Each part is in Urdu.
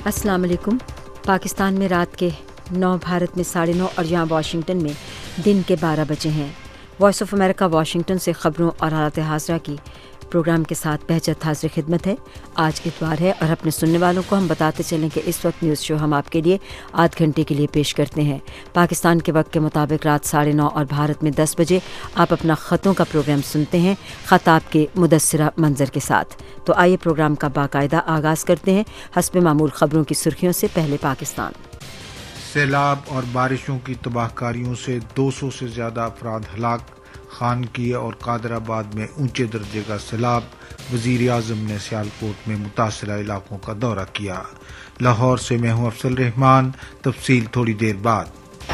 अस्सलाम वालेकुम। पाकिस्तान में रात के 9, भारत में 9:30 और यहाँ वाशिंगटन में दिन के 12 बजे हैं। वॉइस ऑफ अमेरिका वाशिंगटन से ख़बरों और हालत हाज़िरा की प्रोग्राम के साथ बहजत हाज़िर खिदमत है। आज इतवार है और अपने सुनने वालों को हम बताते चलें कि इस वक्त न्यूज़ शो हम आपके लिए आध घंटे के लिए पेश करते हैं। पाकिस्तान के वक्त के मुताबिक रात 9:30 और भारत में 10 बजे आप अपना ख़तों का प्रोग्राम सुनते हैं, ख़त आपके मुदस्सिरा मंजर के साथ। तो आइए प्रोग्राम का बाकायदा आगाज़ करते हैं हस्ब मामूल ख़बरों की सुर्खियों से। पहले पाकिस्तान। सैलाब और बारिशों की तबाहकारियों से 200 से ज़्यादा अफराद हलाक। खानकिया और कादराबाद में ऊंचे दर्जे का सैलाब। वज़ीर आज़म ने सियालकोट में मुतासरा इलाकों का दौरा किया। लाहौर से मैं हूं अफसल रहमान। तफसील थोड़ी देर बाद।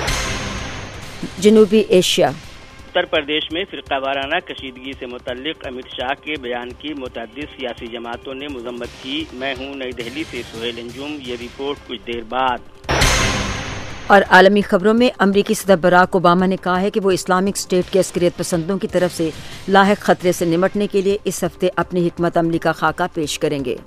जनूबी एशिया। उत्तर प्रदेश में फ़िरका वाराना कशीदगी से मुतल्लिक अमित शाह के बयान की मुतअद्दिद सियासी जमातों ने मज़म्मत की। मैं हूं नई दिल्ली से सुहेल अंजुम। ये रिपोर्ट कुछ देर बाद। और आलमी खबरों में अमरीकी सदर बराक ओबामा ने कहा है कि वो इस्लामिक स्टेट के अस्करियत पसंदों की तरफ से लाहिक खतरे से निमटने के लिए इस हफ्ते अपनी हिकमत अमली का खाका पेश करेंगे।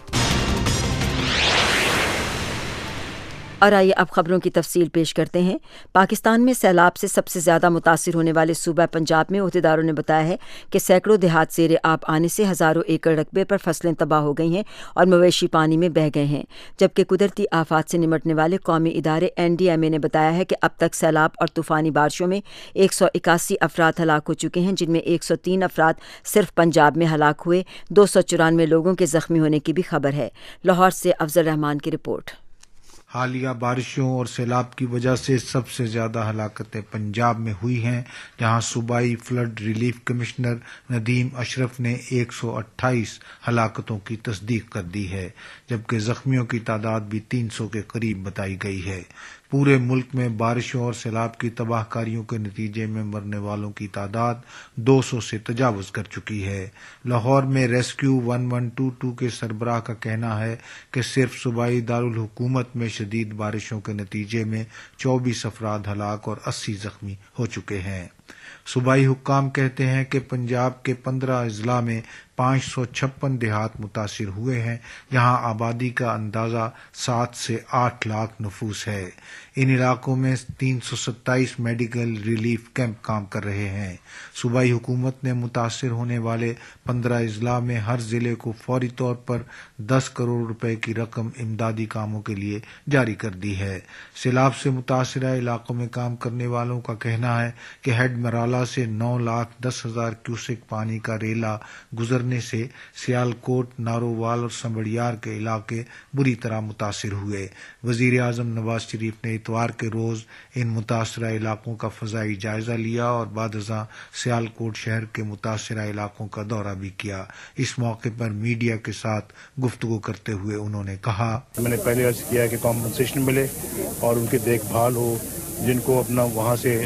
और आइए अब खबरों की तफसील पेश करते हैं। पाकिस्तान में सैलाब से सबसे ज़्यादा मुतासिर होने वाले सूबा पंजाब में ओहदेदारों ने बताया है कि सैकड़ों देहात ज़ेरे आब आने से हज़ारों एकड़ रकबे पर फसलें तबाह हो गई हैं और मवेशी पानी में बह गए हैं। जबकि कुदरती आफात से निमटने वाले कौमी इदारे NDMA ने बताया है कि अब तक सैलाब और तूफ़ानी बारिशों में 181 अफराद हलाक हो चुके हैं, जिनमें 103 अफराद सिर्फ पंजाब में हलाक हुए। 294 लोगों के ज़ख्मी होने की भी खबर है। लाहौर से अफजल रहमान की रिपोर्ट। हालिया बारिशों और सैलाब की वजह से सबसे ज़्यादा हलाकतें पंजाब में हुई हैं, जहां सूबाई flood relief commissioner Nadeem Ashraf ने 128 हलाकतों की तस्दीक कर दी है, जबकि ज़ख्मियों की तादाद भी 300 के करीब बताई गई है। पूरे मुल्क में बारिशों और सैलाब की तबाहकारियों के नतीजे में मरने वालों की तादाद 200 से तजावुज़ कर चुकी है। लाहौर में रेस्क्यू 1122 के सरबराह का कहना है कि सिर्फ सूबाई दारुल हुकूमत में शदीद बारिशों के नतीजे में 24 अफराद हलाक और 80 जख्मी हो चुके हैं। सूबाई हुक्काम कहते हैं कि पंजाब के 15 अजला में 556 देहात मुतासिर हुए हैं, जहां आबादी का अंदाज़ा 7 से 8 लाख नफूस है। इन इलाकों में 327 मेडिकल रिलीफ कैंप काम कर रहे हैं। सूबाई हुकूमत ने मुतासिर होने वाले 15 अजला में हर जिले को फौरी तौर पर 10 करोड़ रुपए की रकम इमदादी कामों के लिए जारी कर दी है। सैलाब से मुतासरा इलाकों में काम करने वालों का कहना है कि हेड मराला से 9,10,000 क्यूसेक पानी का रेला गुजरने से सियालकोट, नारोवाल और संबड़ियार के इलाके बुरी तरह मुतासिर हुए। वजीर आज़म नवाज शरीफ ने इतवार के रोज इन मुतासरा इलाकों का फजाई जायजा लिया और बादशाह सियालकोट शहर के मुतासरा इलाकों का दौरा भी किया। इस मौके पर मीडिया के साथ गुफ्तगू करते हुए उन्होंने कहा, मैंने पहले अर्ज किया कि कॉम्पनसेशन मिले और उनकी देखभाल हो। जिनको अपना वहाँ से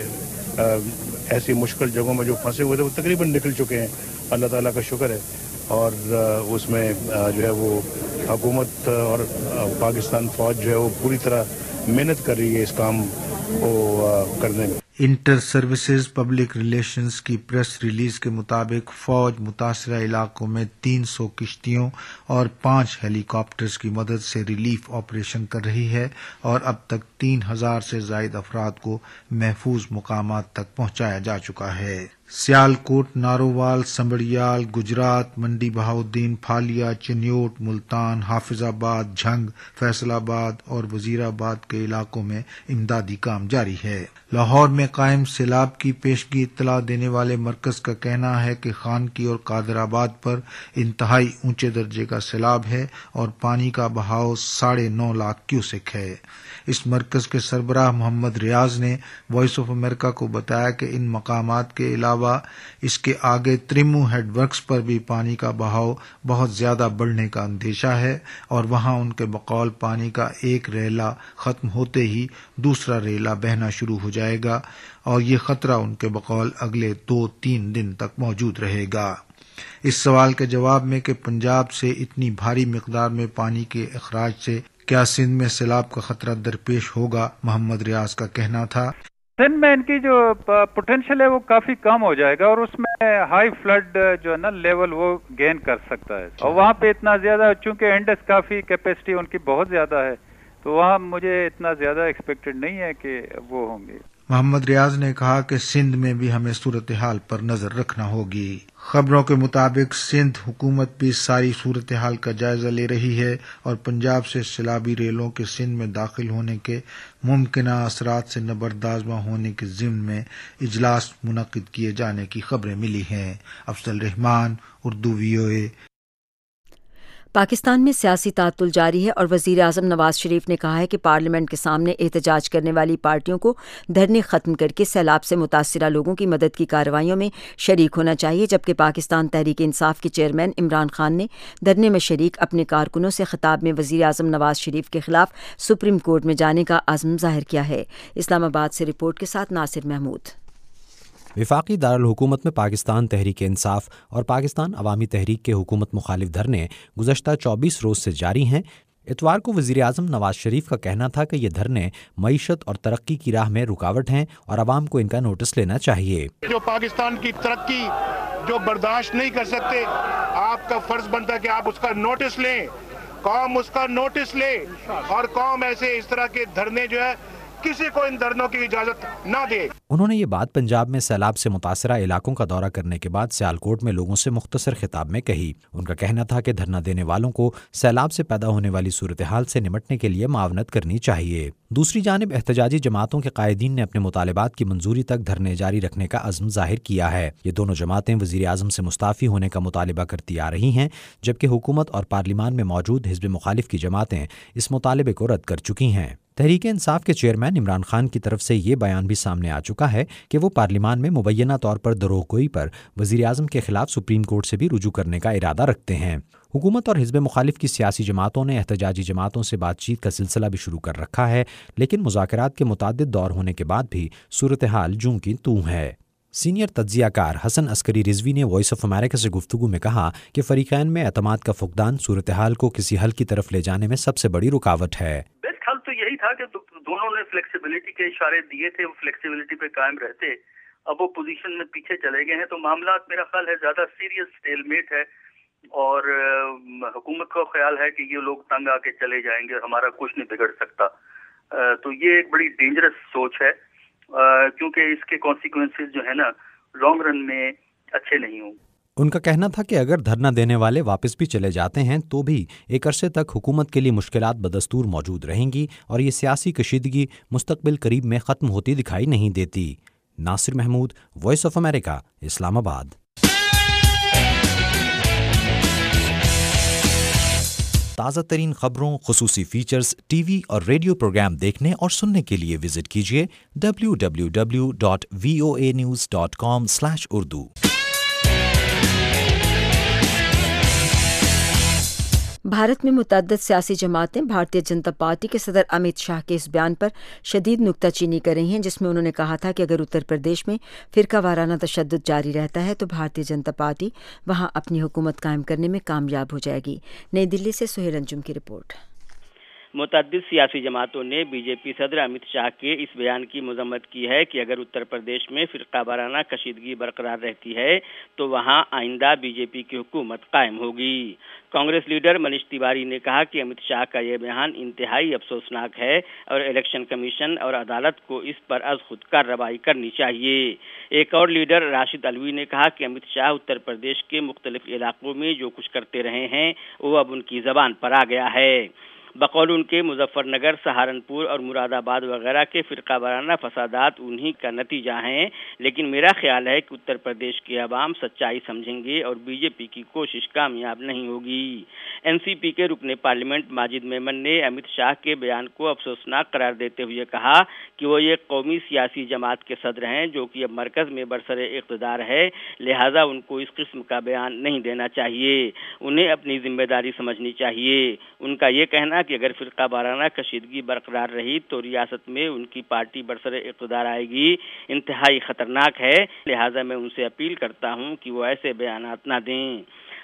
ऐसी मुश्किल जगहों में जो फंसे हुए थे वो तकरीबन निकल चुके हैं, अल्लाह ताला का शुक्र है। और उसमें जो है वो हुकूमत और पाकिस्तान फौज जो है वो पूरी तरह मेहनत कर रही है इस काम को करने में। इंटर सर्विसेज पब्लिक रिलेशंस की प्रेस रिलीज के मुताबिक फौज मुतासरा इलाकों में 300 किश्तियों और 5 हेलीकॉप्टर्स की मदद से रिलीफ ऑपरेशन कर रही है और अब तक 3,000 से ज़ायद अफराद को महफूज मुकामात तक पहुंचाया जा चुका है। सियालकोट, नारोवाल, संबड़ियाल, गुजरात, मंडी बहाउद्दीन, फालिया, चिन्योट, मुल्तान, हाफिजाबाद, झंग, फैसलाबाद और वजीराबाद के इलाकों में इमदादी काम जारी है। लाहौर में कायम सैलाब की पेशगी इत्तला देने वाले मरकज का कहना है कि खानकी और कादराबाद पर इंतहाई ऊंचे दर्जे का सैलाब है और पानी का बहाव 9.5 लाख क्यूसेक है। इस मरकज के सरबराह मोहम्मद रियाज ने वॉइस ऑफ अमेरिका को बताया कि इन मकामात के अलावा इसके आगे त्रिमू हेडवर्क्स पर भी पानी का बहाव बहुत ज्यादा बढ़ने का अंदेशा है और वहां उनके बकौल पानी का एक रेला खत्म होते ही दूसरा रेला बहना शुरू हो जाएगा और ये खतरा उनके बकौल अगले 2-3 दिन तक मौजूद रहेगा। इस सवाल के जवाब में कि पंजाब से इतनी भारी मिकदार में पानी के अखराज से क्या सिंध में सैलाब का खतरा दरपेश होगा, मोहम्मद रियाज का कहना था, सिंध में इनकी जो पोटेंशियल है वो काफी कम हो जाएगा और उसमें हाई फ्लड जो है ना लेवल वो गेन कर सकता है। और वहाँ पे इतना ज्यादा, चूंकि इंडस काफी कैपेसिटी उनकी बहुत ज्यादा है, तो वहाँ मुझे इतना ज्यादा एक्सपेक्टेड नहीं है कि वो होंगे। मोहम्मद रियाज ने कहा कि सिंध में भी हमें सूरत हाल पर नजर रखना होगी। खबरों के मुताबिक सिंध हुकूमत भी सारी सूरत हाल का जायजा ले रही है और पंजाब से सैलाबी रेलों के सिंध में दाखिल होने के मुमकिना असरात से नबरदाज़ होने के ज़िम्न में इजलास मुनक़िद किए जाने की खबरें मिली हैं। अफजल रहमान, उर्दू VOA। पाकिस्तान में सियासी तातुल जारी है और वज़ीर आज़म नवाज शरीफ ने कहा है कि पार्लियामेंट के सामने एहतजाज करने वाली पार्टियों को धरने ख़त्म करके सैलाब से मुतासिरा लोगों की मदद की कार्रवाइयों में शरीक होना चाहिए, जबकि पाकिस्तान तहरीक इंसाफ के चेयरमैन इमरान खान ने धरने में शरीक अपने कारकुनों से खिताब में वज़ीर आज़म नवाज शरीफ के खिलाफ सुप्रीम कोर्ट में जाने का अज़्म ज़ाहिर किया है। इस्लामाबाद से रिपोर्ट के साथ नासिर महमूद। वफाकी दारुल हुकूमत में पाकिस्तान तहरीक इंसाफ और पाकिस्तान अवामी तहरीक के हुकूमत मुखालिफ धरने गुज़श्ता 24 रोज़ से जारी हैं। इतवार को वज़ीर आज़म नवाज शरीफ का कहना था कि ये धरने मईशत और तरक्की की राह में रुकावट हैं और अवाम को इनका नोटिस लेना चाहिए। जो पाकिस्तान की तरक्की जो बर्दाश्त नहीं कर सकते, आपका फर्ज बनता है कि आप उसका नोटिस लें, कौम उसका नोटिस ले और कौम ऐसे इस तरह के धरने जो है किसी को इन धरनों की इजाजत ना दे। उन्होंने ये बात पंजाब में सैलाब से मुतासरा इलाकों का दौरा करने के बाद सियालकोट में लोगों से मुख्तसर खिताब में कही। उनका कहना था कि धरना देने वालों को सैलाब से पैदा होने वाली सूरत हाल से निमटने के लिए मावनत करनी चाहिए। दूसरी जानिब एहतजाजी जमातों के कायदीन ने अपने मुतालबात की मंजूरी तक धरने जारी रखने का अज़्म ज़ाहिर किया है। ये दोनों जमातें वज़ीर आज़म से मुस्ताफ़ी होने का मुतालबा करती आ रही हैं, जबकि हुकूमत और पार्लिमान में मौजूद हिज़्ब मुखालिफ की जमातें इस मुतालबे को रद्द कर चुकी हैं। तहरीक इंसाफ के चेयरमैन इमरान खान की तरफ से ये बयान भी सामने आ चुका है कि वो पार्लिमान में मुबैना तौर पर दरोगोई पर वज़ीर आज़म के खिलाफ सुप्रीम कोर्ट से भी रुजू करने का इरादा रखते हैं। हुकूमत और हिज़्ब मुखालिफ की सियासी जमातों ने एहतजाजी जमातों से बातचीत का सिलसिला भी शुरू कर रखा है, लेकिन मुज़ाकरात के मुताद्दिद दौर होने के बाद भी सूरत हाल जूं की तूं है। सीनियर तज्ज़ियाकार हसन अस्करी रिजवी ने वॉइस ऑफ अमेरिका से गुफ्तगू में कहा कि फ़रीक़ैन में एतमाद का फुक़दान सूरत हाल को किसी हल की तरफ ले जाने में सबसे बड़ी रुकावट है। बेस्ट हल तो यही था कि दोनों ने फ्लेक्सिबिलिटी के इशारे दिए थे, वो फ्लेक्सिबिलिटी पे कायम रहते। अब वो पोजीशन में पीछे चले गए हैं, तो मामला मेरा ख्याल है ज़्यादा सीरियस स्टेलमेट है और हुकूमत को ख्याल है कि ये लोग तंग आके चले जाएंगे और हमारा कुछ नहीं बिगड़ सकता। तो ये एक बड़ी डेंजरस सोच है, क्योंकि इसके कॉन्सिक्वेंसेस जो है ना लॉन्ग रन में अच्छे नहीं होंगे। उनका कहना था कि अगर धरना देने वाले वापस भी चले जाते हैं तो भी एक अरसे तक हुकूमत के लिए मुश्किलात बदस्तूर मौजूद रहेंगी और ये सियासी कशीदगी मुस्तकबिल करीब में ख़त्म होती दिखाई नहीं देती। Nasir Mahmood, Voice of America, Islamabad. ताज़ा तरीन खबरों, खुसूसी फीचर्स, टीवी और रेडियो प्रोग्राम देखने और सुनने के लिए विजिट कीजिए www.voanews.com/urdu। भारत में मुतअद्दिद सियासी जमातें भारतीय जनता पार्टी के सदर अमित शाह के इस बयान पर शदीद नुक्ताचीनी कर रही हैं, जिसमें उन्होंने कहा था कि अगर उत्तर प्रदेश में फ़िरका वाराना तशद्दुद जारी रहता है तो भारतीय जनता पार्टी वहां अपनी हुकूमत कायम करने में कामयाब हो जाएगी। नई दिल्ली से सुहेल अंजुम की रिपोर्ट। मुतअद्दिद सियासी जमातों ने बीजेपी सदर अमित शाह के इस बयान की मजम्मत की है कि अगर उत्तर प्रदेश में फ़िरका वाराना कशीदगी बरकरार रहती है तो वहां आइंदा बीजेपी की हुकूमत कायम होगी। कांग्रेस लीडर मनीष तिवारी ने कहा कि अमित शाह का यह बयान इंतहाई अफसोसनाक है और इलेक्शन कमीशन और अदालत को इस पर अज़ खुद कार्रवाई करनी चाहिए। एक और लीडर राशिद अलवी ने कहा कि अमित शाह उत्तर प्रदेश के मुख्तलिफ इलाकों में जो कुछ करते रहे हैं वो अब उनकी ज़बान पर आ गया है। बकौल उनके मुजफ्फरनगर, सहारनपुर और मुरादाबाद वगैरह के फ़िरका वाराना फसादात उन्हीं का नतीजा हैं, लेकिन मेरा ख्याल है कि उत्तर प्रदेश के अवाम सच्चाई समझेंगे और बीजेपी की कोशिश कामयाब नहीं होगी। एनसीपी के रुकने पार्लियामेंट माजिद मेमन ने अमित शाह के बयान को अफसोसनाक करार देते हुए कहा कि वो एक कौमी सियासी जमात के सदर हैं जो कि अब मरकज़ में बरसरे इक़्तिदार है, लिहाजा उनको इस किस्म का बयान नहीं देना चाहिए, उन्हें अपनी जिम्मेदारी समझनी चाहिए। उनका ये कहना कि अगर फ़िरका वाराना कशीदगी बरकरार रही तो रियासत में उनकी पार्टी बरसरे इक़्तिदार आएगी, इंतहाई ख़तरनाक है, लिहाजा मैं उनसे अपील करता हूं कि वो ऐसे बयानात ना दें।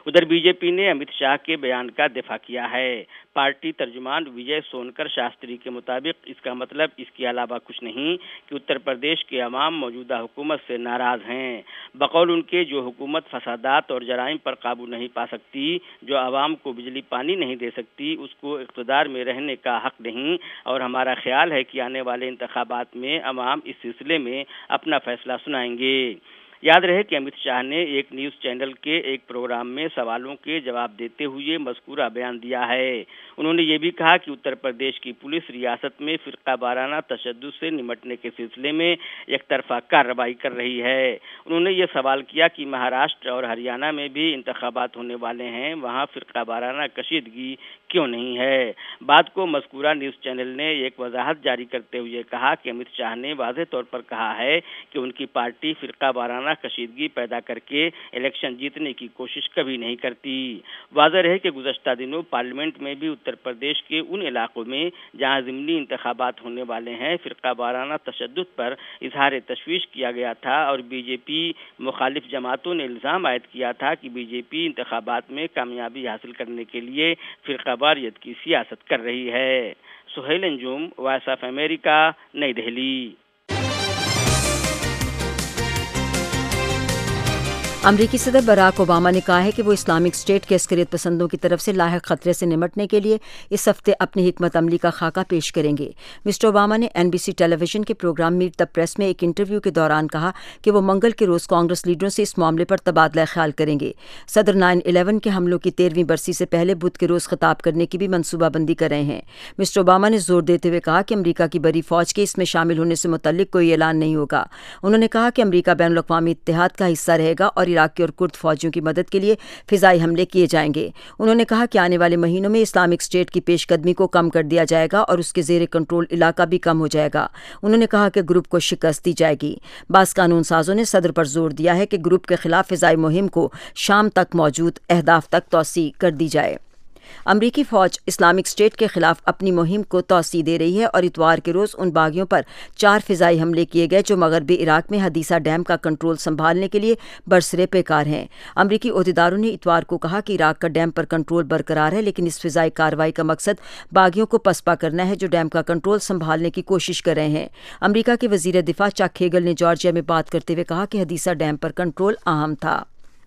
ادھر بی جے پی نے امت شاہ کے بیان کا دفاع کیا ہے. پارٹی ترجمان وجے سونکر شاستری کے مطابق اس کا مطلب اس کے علاوہ کچھ نہیں کہ اتر پردیش کے عوام موجودہ حکومت سے ناراض ہیں. بقول ان کے جو حکومت فسادات اور جرائم پر قابو نہیں پا سکتی، جو عوام کو بجلی پانی نہیں دے سکتی، اس کو اقتدار میں رہنے کا حق نہیں، اور ہمارا خیال ہے کہ آنے والے انتخابات میں عوام اس سلسلے میں اپنا فیصلہ سنائیں گے. یاد رہے کہ امت شاہ نے ایک نیوز چینل کے ایک پروگرام میں سوالوں کے جواب دیتے ہوئے مذکورہ بیان دیا ہے. انہوں نے یہ بھی کہا کہ اتر پردیش کی پولیس ریاست میں فرقہ وارانہ تشدد سے نمٹنے کے سلسلے میں یک طرفہ کارروائی کر رہی ہے. انہوں نے یہ سوال کیا کہ مہاراشٹر اور ہریانہ میں بھی انتخابات ہونے والے ہیں، وہاں فرقہ وارانہ کشیدگی کیوں نہیں ہے؟ بات کو مذکورہ نیوز چینل نے ایک وضاحت جاری کرتے ہوئے کہا کہ امت شاہ نے واضح طور پر کہا ہے کہ ان کی پارٹی فرقہ وارانہ کشیدگی پیدا کر کے الیکشن جیتنے کی کوشش کبھی نہیں کرتی. واضح رہے کہ گزشتہ دنوں پارلیمنٹ میں بھی اتر پردیش کے ان علاقوں میں جہاں ضمنی انتخابات ہونے والے ہیں فرقہ وارانہ تشدد پر اظہار تشویش کیا گیا تھا، اور بی جے پی مخالف جماعتوں نے الزام عائد کیا تھا کہ بی جے پی انتخابات میں کامیابی حاصل کرنے کے لیے فرقہ واریت کی سیاست کر رہی ہے. Sohail Anjum, Voice of America, نئی دہلی. امریکی صدر براک اوباما نے کہا ہے کہ وہ اسلامک اسٹیٹ کے عسکریت پسندوں کی طرف سے لاحق خطرے سے نمٹنے کے لیے اس ہفتے اپنی حکمت عملی کا خاکہ پیش کریں گے. مسٹر اوباما نے NBC ٹیلی ویژن کے پروگرام میٹ دا پریس میں ایک انٹرویو کے دوران کہا کہ وہ منگل کے روز کانگریس لیڈروں سے اس معاملے پر تبادلہ خیال کریں گے. صدر 9/11 کے حملوں کی 13ویں برسی سے پہلے بدھ کے روز خطاب کرنے کی بھی منصوبہ بندی کر رہے ہیں. مسٹر اوباما نے زور دیتے ہوئے کہا کہ امریکہ کی بڑی فوج کے اس میں شامل ہونے سے متعلق کوئی اعلان نہیں ہوگا. انہوں نے کہا کہ امریکہ بین الاقوامی اتحاد کا حصہ رہے گا اور عراق کی اور کرد فوجیوں کی مدد کے لیے فضائی حملے کیے جائیں گے. انہوں نے کہا کہ آنے والے مہینوں میں اسلامک اسٹیٹ کی پیش قدمی کو کم کر دیا جائے گا اور اس کے زیر کنٹرول علاقہ بھی کم ہو جائے گا. انہوں نے کہا کہ گروپ کو شکست دی جائے گی. بعض قانون سازوں نے صدر پر زور دیا ہے کہ گروپ کے خلاف فضائی مہم کو شام تک موجود اہداف تک توسیع کر دی جائے. امریکی فوج اسلامک اسٹیٹ کے خلاف اپنی مہم کو توسیع دے رہی ہے اور اتوار کے روز ان باغیوں پر 4 فضائی حملے کیے گئے جو مغربی عراق میں حدیثہ ڈیم کا کنٹرول سنبھالنے کے لیے برسرے پیکار ہیں. امریکی عہدیداروں نے اتوار کو کہا کہ عراق کا ڈیم پر کنٹرول برقرار ہے، لیکن اس فضائی کارروائی کا مقصد باغیوں کو پسپا کرنا ہے جو ڈیم کا کنٹرول سنبھالنے کی کوشش کر رہے ہیں. امریکہ کے وزیر دفاع چک ہیگل نے جارجیا میں بات کرتے ہوئے کہا کہ حدیثہ ڈیم پر کنٹرول اہم تھا.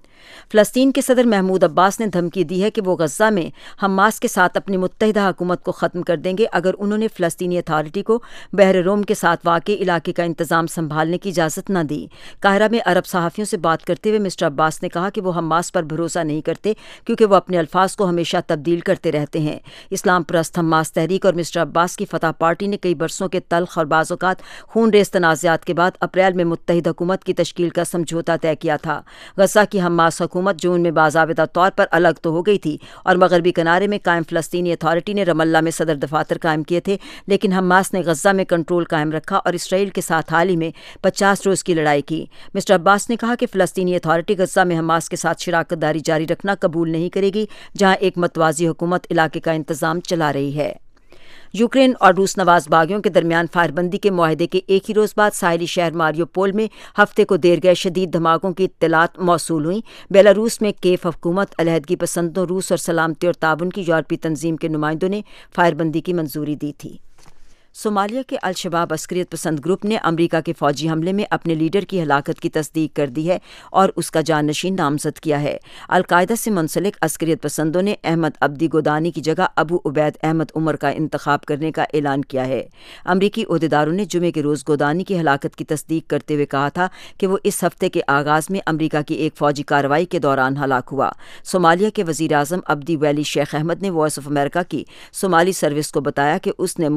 فلسطین کے صدر محمود عباس نے دھمکی دی ہے کہ وہ غزہ میں حماس کے ساتھ اپنی متحدہ حکومت کو ختم کر دیں گے اگر انہوں نے فلسطینی اتھارٹی کو بحر روم کے ساتھ واقع علاقے کا انتظام سنبھالنے کی اجازت نہ دی. قاہرہ میں عرب صحافیوں سے بات کرتے ہوئے مسٹر عباس نے کہا کہ وہ حماس پر بھروسہ نہیں کرتے کیونکہ وہ اپنے الفاظ کو ہمیشہ تبدیل کرتے رہتے ہیں. اسلام پرست حماس تحریک اور مسٹر عباس کی فتح پارٹی نے کئی برسوں کے تلخ اور بعض اوقات خون ریز تنازعات کے بعد اپریل میں متحد حکومت کی تشکیل کا سمجھوتہ طے کیا تھا. غزہ کی حماس حکومت جون میں باضابطہ طور پر الگ تو ہو گئی تھی اور مغربی کنارے میں قائم فلسطینی اتھارٹی نے رام اللہ میں صدر دفاتر قائم کیے تھے، لیکن حماس نے غزہ میں کنٹرول قائم رکھا اور اسرائیل کے ساتھ حال ہی میں 50 روز کی لڑائی کی. مسٹر عباس نے کہا کہ فلسطینی اتھارٹی غزہ میں حماس کے ساتھ شراکت داری جاری رکھنا قبول نہیں کرے گی جہاں ایک متوازی حکومت علاقے کا انتظام چلا رہی ہے. یوکرین اور روس نواز باغیوں کے درمیان فائر بندی کے معاہدے کے ایک ہی روز بعد ساحلی شہر ماریو پول میں ہفتے کو دیر گئے شدید دھماکوں کی اطلاعات موصول ہوئیں. بیلاروس میں کیف حکومت، علیحدگی پسندوں، روس اور سلامتی اور تعاون کی یورپی تنظیم کے نمائندوں نے فائر بندی کی منظوری دی تھی. صومالیہ کے الشباب عسکریت پسند گروپ نے امریکہ کے فوجی حملے میں اپنے لیڈر کی ہلاکت کی تصدیق کر دی ہے اور اس کا جانشین نامزد کیا ہے. القاعدہ سے منسلک عسکریت پسندوں نے احمد عبدی گودانی کی جگہ ابو عبید احمد عمر کا انتخاب کرنے کا اعلان کیا ہے. امریکی عہدیداروں نے جمعے کے روز گودانی کی ہلاکت کی تصدیق کرتے ہوئے کہا تھا کہ وہ اس ہفتے کے آغاز میں امریکہ کی ایک فوجی کارروائی کے دوران ہلاک ہوا. صومالیہ کے وزیر اعظم عبدی ویلی شیخ احمد نے وائس آف امریکہ کی صومالی سروس کو بتایا کہ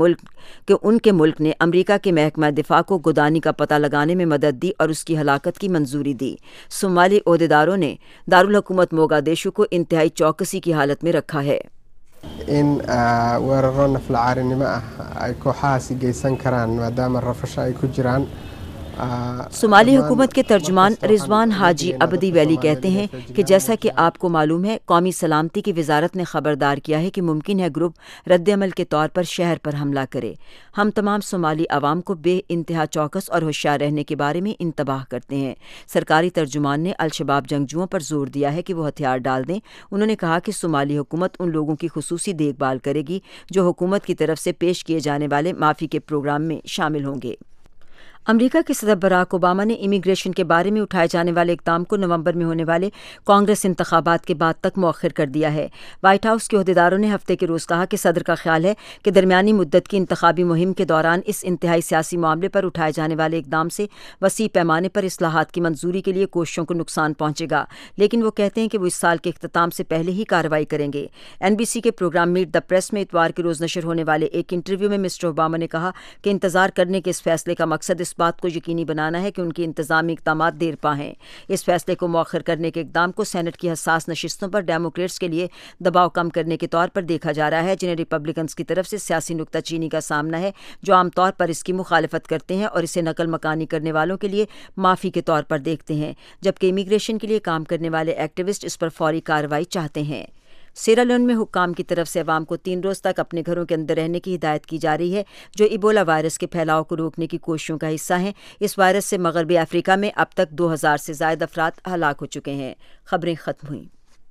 ان کے ملک نے امریکہ کے محکمہ دفاع کو گودانی کا پتہ لگانے میں مدد دی اور اس کی ہلاکت کی منظوری دی. صومالی عہدیداروں نے دارالحکومت موگادیشو کو انتہائی چوکسی کی حالت میں رکھا ہے. in weerarona filcaarinimo ah ay kooxahaasi geysan karaan maadaama rafasho ay ku jiraan صومالی حکومت کے ترجمان رضوان حاجی ابدی ویلی کہتے ہیں کہ جیسا کہ آپ کو معلوم ہے، قومی سلامتی کی وزارت نے خبردار کیا ہے کہ ممکن ہے گروپ رد عمل کے طور پر شہر پر حملہ کرے۔ ہم تمام صومالی عوام کو بے انتہا چوکس اور ہوشیار رہنے کے بارے میں انتباہ کرتے ہیں۔ سرکاری ترجمان نے الشباب جنگجوؤں پر زور دیا ہے کہ وہ ہتھیار ڈال دیں۔ انہوں نے کہا کہ صومالی حکومت ان لوگوں کی خصوصی دیکھ بھال کرے گی جو حکومت کی طرف سے پیش کیے جانے والے معافی کے پروگرام میں شامل ہوں گے۔ امریکہ کے صدر براک اوباما نے امیگریشن کے بارے میں اٹھائے جانے والے اقدام کو نومبر میں ہونے والے کانگریس انتخابات کے بعد تک مؤخر کر دیا ہے۔ وائٹ ہاؤس کے عہدیداروں نے ہفتے کے روز کہا کہ صدر کا خیال ہے کہ درمیانی مدت کی انتخابی مہم کے دوران اس انتہائی سیاسی معاملے پر اٹھائے جانے والے اقدام سے وسیع پیمانے پر اصلاحات کی منظوری کے لیے کوششوں کو نقصان پہنچے گا، لیکن وہ کہتے ہیں کہ وہ اس سال کے اختتام سے پہلے ہی کارروائی کریں گے۔ NBC کے پروگرام میٹ دا پریس میں اتوار کے روز نشر ہونے والے ایک انٹرویو میں مسٹر اوباما نے کہا کہ انتظار کرنے کے اس فیصلے کا مقصد اس بات کو یقینی بنانا ہے کہ ان کی انتظامی اقدامات دیر پا ہیں۔ اس فیصلے کو مؤخر کرنے کے اقدام کو سینٹ کی حساس نشستوں پر ڈیموکریٹس کے لیے دباؤ کم کرنے کے طور پر دیکھا جا رہا ہے، جنہیں ریپبلکنز کی طرف سے سیاسی نکتہ چینی کا سامنا ہے، جو عام طور پر اس کی مخالفت کرتے ہیں اور اسے نقل مکانی کرنے والوں کے لیے معافی کے طور پر دیکھتے ہیں، جبکہ امیگریشن کے لیے کام کرنے والے ایکٹیوسٹ اس پر فوری کارروائی چاہتے ہیں۔ سیرالیون میں حکام کی طرف سے عوام کو 3 روز تک اپنے گھروں کے اندر رہنے کی ہدایت کی جا رہی ہے، جو ایبولا وائرس کے پھیلاؤ کو روکنے کی کوششوں کا حصہ ہیں۔ اس وائرس سے مغربی افریقہ میں اب تک 2000 سے زائد افراد ہلاک ہو چکے ہیں۔ خبریں ختم ہوئیں۔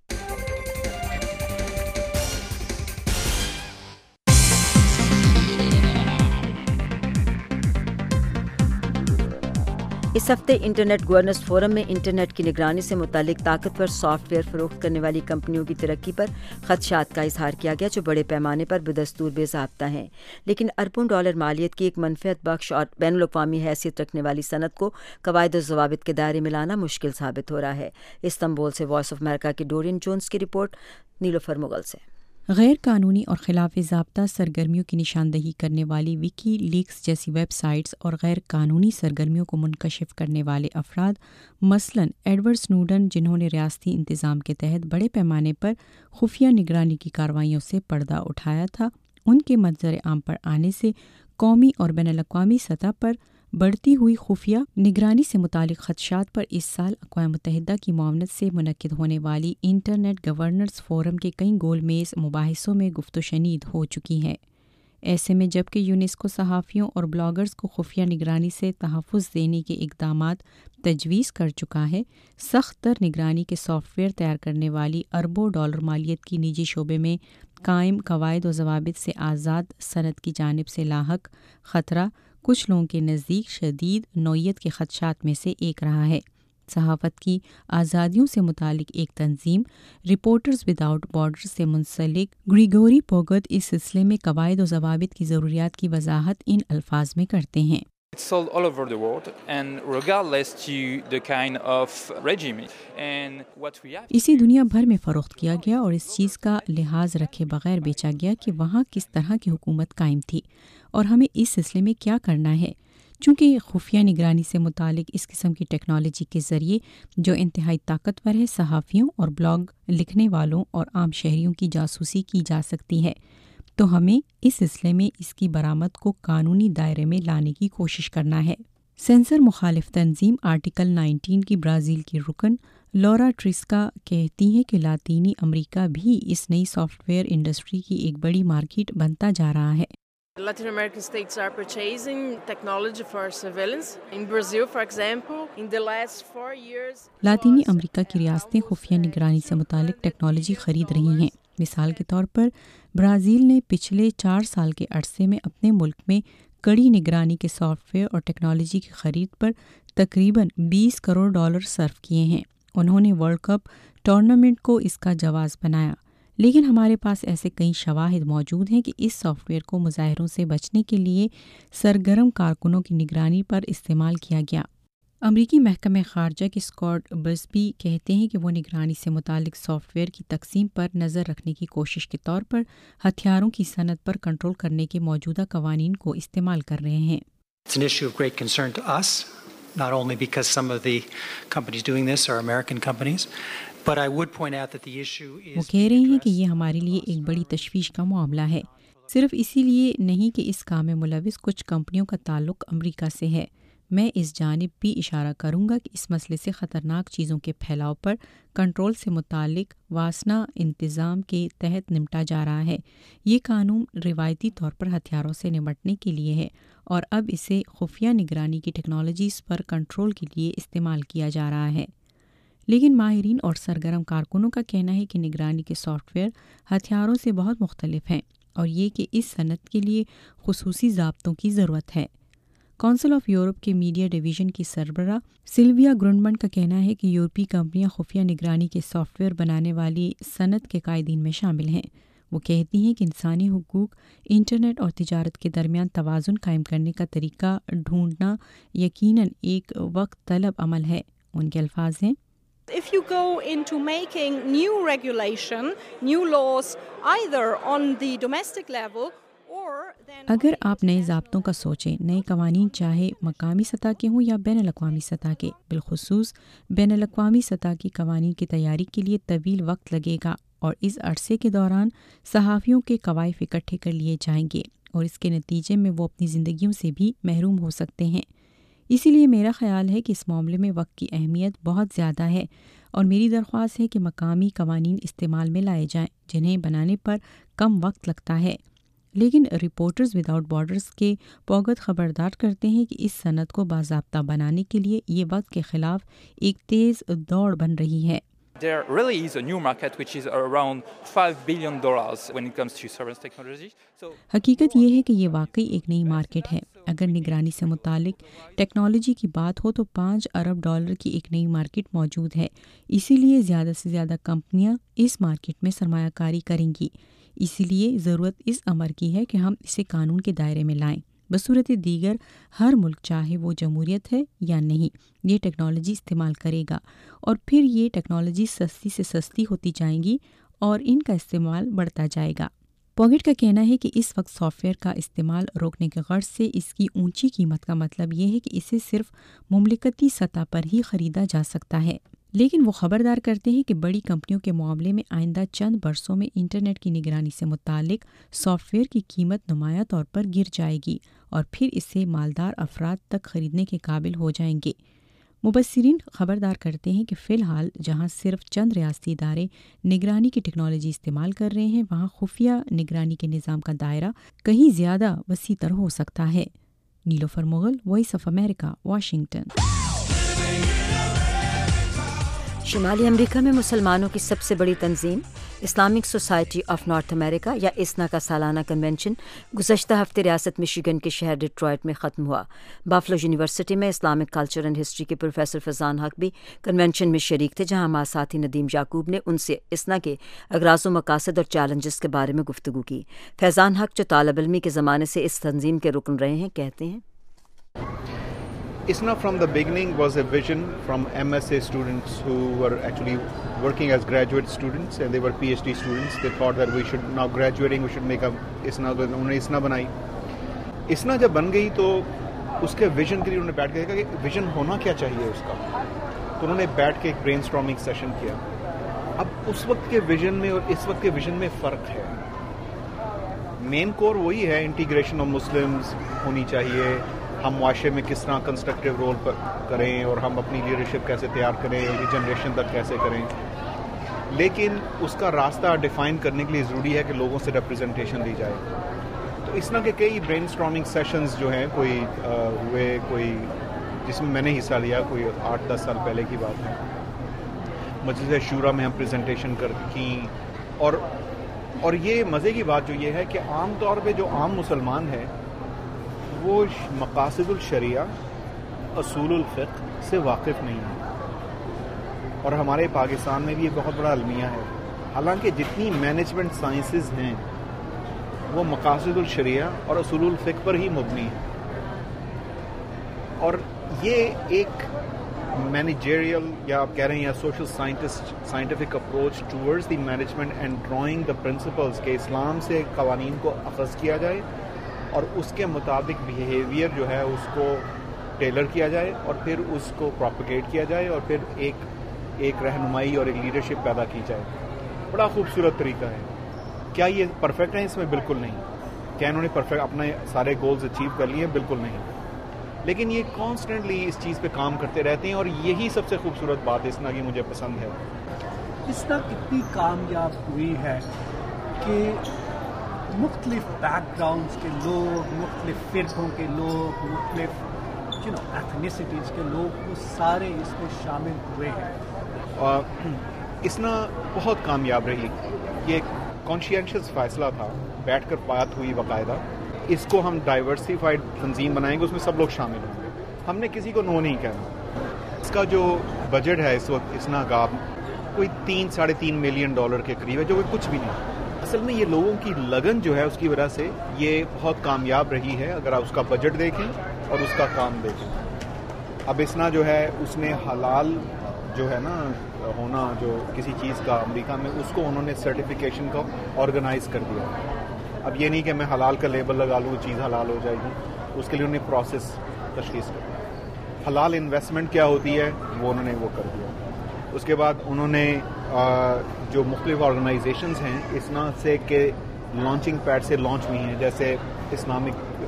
اس ہفتے انٹرنیٹ گورننس فورم میں انٹرنیٹ کی نگرانی سے متعلق طاقتور سافٹ ویئر فروخت کرنے والی کمپنیوں کی ترقی پر خدشات کا اظہار کیا گیا، جو بڑے پیمانے پر بدستور بے ضابطہ ہیں، لیکن اربوں ڈالر مالیت کی ایک منفعت بخش اور بین الاقوامی حیثیت رکھنے والی صنعت کو قواعد و ضوابط کے دائرے میں لانا مشکل ثابت ہو رہا ہے۔ استنبول سے وائس آف امریکہ کی ڈورین جونز کی رپورٹ، نیلوفر مغل سے۔ غیر قانونی اور خلاف ضابطہ سرگرمیوں کی نشاندہی کرنے والی وکی لیکس جیسی ویب سائٹس اور غیر قانونی سرگرمیوں کو منکشف کرنے والے افراد، مثلاً ایڈورڈ سنوڈن، جنہوں نے ریاستی انتظام کے تحت بڑے پیمانے پر خفیہ نگرانی کی کارروائیوں سے پردہ اٹھایا تھا، ان کے منظر عام پر آنے سے قومی اور بین الاقوامی سطح پر بڑھتی ہوئی خفیہ نگرانی سے متعلق خدشات پر اس سال اقوام متحدہ کی معاونت سے منعقد ہونے والی انٹرنیٹ گورننس فورم کے کئی گول میز مباحثوں میں گفت و شنید ہو چکی ہیں۔ ایسے میں جبکہ یونیسکو صحافیوں اور بلاگرز کو خفیہ نگرانی سے تحفظ دینے کے اقدامات تجویز کر چکا ہے، سخت تر نگرانی کے سافٹ ویئر تیار کرنے والی اربوں ڈالر مالیت کی نجی شعبے میں قائم قواعد و ضوابط سے آزاد صنعت کی جانب سے لاحق خطرہ کچھ لوگوں کے نزدیک شدید نوعیت کے خدشات میں سے ایک رہا ہے۔ صحافت کی آزادیوں سے متعلق ایک تنظیم، رپورٹرز وداؤٹ بارڈرز سے منسلک گریگوری پوگت، اس سلسلے میں قواعد و ضوابط کی ضروریات کی وضاحت ان الفاظ میں کرتے ہیں۔ It's sold all over the world and regardless to the kind of regime. And what we have اسی دنیا بھر میں فروخت کیا گیا اور اس چیز کا لحاظ رکھے بغیر بیچا گیا کہ وہاں کس طرح کی حکومت قائم تھی اور ہمیں اس سلسلے میں کیا کرنا ہے، چونکہ خفیہ نگرانی سے متعلق اس قسم کی ٹیکنالوجی کے ذریعے جو انتہائی طاقتور ہے، صحافیوں اور بلاگ لکھنے والوں اور عام شہریوں کی جاسوسی کی جا سکتی ہے، تو ہمیں اس سلسلے میں اس کی برآمد کو قانونی دائرے میں لانے کی کوشش کرنا ہے۔ سینسر مخالف تنظیم آرٹیکل 19 کی برازیل کی رکن لورا ٹریسکا کہتی ہیں کہ لاطینی امریکہ بھی اس نئی سافٹ ویئر انڈسٹری کی ایک بڑی مارکیٹ بنتا جا رہا ہے۔ Latin American states are purchasing technology for surveillance. In Brazil, for example, in the last 4 years... لاطینی امریکہ کی ریاستیں خفیہ نگرانی سے متعلق ٹیکنالوجی خرید رہی ہیں۔ مثال کے طور پر برازیل نے پچھلے 4 سال کے عرصے میں اپنے ملک میں کڑی نگرانی کے سافٹ ویئر اور ٹیکنالوجی کی خرید پر تقریباً $20 کروڑ صرف کیے ہیں۔ انہوں نے ورلڈ کپ ٹورنامنٹ کو اس کا جواز بنایا، لیکن ہمارے پاس ایسے کئی شواہد موجود ہیں کہ اس سافٹ ویئر کو مظاہروں سے بچنے کے لیے سرگرم کارکنوں کی نگرانی پر استعمال کیا گیا۔ امریکی محکمہ خارجہ کے اسکاٹ برسبی کہتے ہیں کہ وہ نگرانی سے متعلق سافٹ ویئر کی تقسیم پر نظر رکھنے کی کوشش کے طور پر ہتھیاروں کی صنعت پر کنٹرول کرنے کے موجودہ قوانین کو استعمال کر رہے ہیں۔ It's an issue of great concern to us, not only because some of the companies doing this are American companies, but I would point out that the issue is... وہ کہہ رہے ہیں کہ یہ ہمارے لیے ایک بڑی تشویش کا معاملہ ہے، صرف اسی لیے نہیں کہ اس کام میں ملوث کچھ کمپنیوں کا تعلق امریکہ سے ہے، میں اس جانب بھی اشارہ کروں گا کہ اس مسئلے سے خطرناک چیزوں کے پھیلاؤ پر کنٹرول سے متعلق واسنا انتظام کے تحت نمٹا جا رہا ہے۔ یہ قانون روایتی طور پر ہتھیاروں سے نمٹنے کے لیے ہے اور اب اسے خفیہ نگرانی کی ٹیکنالوجیز پر کنٹرول کے لیے استعمال کیا جا رہا ہے۔ لیکن ماہرین اور سرگرم کارکنوں کا کہنا ہے کہ نگرانی کے سافٹ ویئر ہتھیاروں سے بہت مختلف ہیں اور یہ کہ اس صنعت کے لیے خصوصی ضابطوں کی ضرورت ہے۔ کونسل آف یورپ کے میڈیا ڈویژن کی سربراہ سلویا گرونڈمنڈ کا کہنا ہے کہ یورپی کمپنیاں خفیہ نگرانی کے سافٹ ویئر بنانے والی صنعت کے قائدین میں شامل ہیں۔ وہ کہتی ہیں کہ انسانی حقوق، انٹرنیٹ اور تجارت کے درمیان توازن قائم کرنے کا طریقہ ڈھونڈنا یقیناً ایک وقت طلب عمل ہے۔ ان کے الفاظ ہیں، If you go into making new regulation, new laws, either on the domestic level or then اگر آپ نئے ضابطوں کا سوچیں، نئے قوانین چاہے مقامی سطح کے ہوں یا بین الاقوامی سطح کے، بالخصوص بین الاقوامی سطح کی قوانین کی تیاری کے لیے طویل وقت لگے گا اور اس عرصے کے دوران صحافیوں کے قوائف اکٹھے کر لیے جائیں گے اور اس کے نتیجے میں وہ اپنی زندگیوں سے بھی محروم ہو سکتے ہیں۔ اسی لیے میرا خیال ہے کہ اس معاملے میں وقت کی اہمیت بہت زیادہ ہے اور میری درخواست ہے کہ مقامی قوانین استعمال میں لائے جائیں جنہیں بنانے پر کم وقت لگتا ہے۔ لیکن رپورٹرز وداؤٹ بارڈرز کے پوگت خبردار کرتے ہیں کہ اس صنعت کو باضابطہ بنانے کے لیے یہ وقت کے خلاف ایک تیز دوڑ بن رہی ہے۔ There really is a new market which is around $5 billion when it comes to surveillance technology. حقیقت یہ ہے کہ یہ واقعی ایک نئی مارکیٹ ہے۔ اگر نگرانی سے متعلق ٹیکنالوجی کی بات ہو تو $5 ارب کی ایک نئی مارکیٹ موجود ہے۔ اسی لیے زیادہ سے زیادہ کمپنیاں اس مارکیٹ میں سرمایہ کاری کریں گی۔ اسی لیے ضرورت اس امر کی ہے کہ ہم اسے قانون کے دائرے میں لائیں۔ بصورت دیگر ہر ملک چاہے وہ جمہوریت ہے یا نہیں یہ ٹیکنالوجی استعمال کرے گا اور پھر یہ ٹیکنالوجی سستی سے سستی ہوتی جائیں گی اور ان کا استعمال بڑھتا جائے گا۔ پوگٹ کا کہنا ہے کہ اس وقت سافٹ ویئر کا استعمال روکنے کے غرض سے اس کی اونچی قیمت کا مطلب یہ ہے کہ اسے صرف مملکتی سطح پر ہی خریدا جا سکتا ہے۔ لیکن وہ خبردار کرتے ہیں کہ بڑی کمپنیوں کے معاملے میں آئندہ چند برسوں میں انٹرنیٹ کی نگرانی سے متعلق سافٹ ویئر کی قیمت نمایاں طور پر گر جائے گی اور پھر اسے مالدار افراد تک خریدنے کے قابل ہو جائیں گے۔ مبصرین خبردار کرتے ہیں کہ فی الحال جہاں صرف چند ریاستی ادارے نگرانی کی ٹیکنالوجی استعمال کر رہے ہیں وہاں خفیہ نگرانی کے نظام کا دائرہ کہیں زیادہ وسیع تر ہو سکتا ہے۔ Nilofar Mughal, Voice of America, Washington. شمالی امریکہ میں مسلمانوں کی سب سے بڑی تنظیم Islamic Society of North America یا اسنا کا سالانہ کنونشن گزشتہ ہفتے ریاست مشیگن کے شہر ڈیٹرائٹ میں ختم ہوا۔ بافلو یونیورسٹی میں اسلامک کلچر اینڈ ہسٹری کے پروفیسر فیضان حق بھی کنونشن میں شریک تھے، جہاں ہمارے ساتھی ندیم یعقوب نے ان سے اسنا کے اغراض و مقاصد اور چیلنجز کے بارے میں گفتگو کی۔ فیضان حق، جو طالب علمی کے زمانے سے اس تنظیم کے رکن رہے ہیں، کہتے ہیں ISNA from the beginning was a vision from MSA students who were actually working as graduate students and they were PhD students. They thought that we should, now graduating, we should make a ISNA. انہوں نے ISNA بنائی۔ ISNA جب بن گئی تو اس کے ویژن کے لیے انہوں نے بیٹھ کے دیکھا کہ ویژن ہونا کیا چاہیے اس کا، تو انہوں نے بیٹھ کے ایک برین اسٹارمنگ سیشن کیا۔ اب اس وقت کے ویژن میں اور اس وقت کے ویژن میں فرق ہے۔ مین کور وہی ہے، انٹیگریشن آف مسلمز ہونی چاہیے، ہم معاشرے میں کس طرح کنسٹرکٹیو رول کریں اور ہم اپنی لیڈرشپ کیسے تیار کریں، اگلی جنریشن تک کیسے کریں۔ لیکن اس کا راستہ ڈیفائن کرنے کے لیے ضروری ہے کہ لوگوں سے ریپرزنٹیشن دی جائے۔ تو اس طرح کے کئی برین اسٹارمنگ سیشنز جو ہیں کوئی جس میں نے حصہ لیا، کوئی 8-10 سال پہلے کی بات ہے۔ مجلس شورا میں ہم پریزنٹیشن کی اور یہ مزے کی بات جو یہ ہے کہ عام طور پہ جو عام مسلمان ہے وہ مقاصد الشریعہ، اصول الفقہ سے واقف نہیں ہے، اور ہمارے پاکستان میں بھی یہ بہت بڑا المیہ ہے۔ حالانکہ جتنی مینجمنٹ سائنسز ہیں وہ مقاصد الشریعہ اور اصول الفقہ پر ہی مبنی ہے، اور یہ ایک مینیجریل یا آپ کہہ رہے ہیں یا social scientific approach towards the management and drawing the principles کہ اسلام سے قوانین کو اخذ کیا جائے اور اس کے مطابق بیہیویئر جو ہے اس کو ٹیلر کیا جائے اور پھر اس کو پروپیگیٹ کیا جائے اور پھر ایک رہنمائی اور ایک لیڈرشپ پیدا کی جائے۔ بڑا خوبصورت طریقہ ہے۔ کیا یہ پرفیکٹ ہے؟ اس میں بالکل نہیں۔ کیا انہوں نے پرفیکٹ اپنے سارے گولز اچیو کر لیے؟ بالکل نہیں۔ لیکن یہ کانسٹنٹلی اس چیز پہ کام کرتے رہتے ہیں, اور یہی سب سے خوبصورت بات اسنا کی مجھے پسند ہے. اسنا کتنی کامیاب ہوئی ہے کہ مختلف بیک گراؤنڈس کے لوگ, مختلف فرقوں کے لوگ, مختلف ایتھنیسٹیز کے لوگ, وہ سارے اس میں شامل ہوئے ہیں. اسنا بہت کامیاب رہی. یہ کانشینشیس فیصلہ تھا, بیٹھ کر بات ہوئی باقاعدہ, اس کو ہم ڈائیورسیفائڈ تنظیم بنائیں گے, اس میں سب لوگ شامل ہوں گے, ہم نے کسی کو نو نہیں کہنا. اس کا جو بجٹ ہے اس وقت اسنا کا کوئی $3-3.5 ملین کے قریب ہے, جو کہ کچھ بھی نہیں. اصل میں یہ لوگوں کی لگن جو ہے اس کی وجہ سے یہ بہت کامیاب رہی ہے, اگر آپ اس کا بجٹ دیکھیں اور اس کا کام دیکھیں. اب اسنا جو ہے اس نے حلال جو ہے نا ہونا جو کسی چیز کا امریکہ میں, اس کو انہوں نے سرٹیفیکیشن کا آرگنائز کر دیا. اب یہ نہیں کہ میں حلال کا لیبل لگا لوں چیز حلال ہو جائے گی, اس کے لیے انہوں نے پروسیس تشخیص کر دیا. حلال انویسٹمنٹ کیا ہوتی ہے وہ انہوں نے وہ کر دیا. اس کے بعد انہوں نے جو مختلف آرگنائزیشنز ہیں اسنا سے کے لانچنگ پیڈ سے لانچ ہوئی ہیں, جیسے اسلامک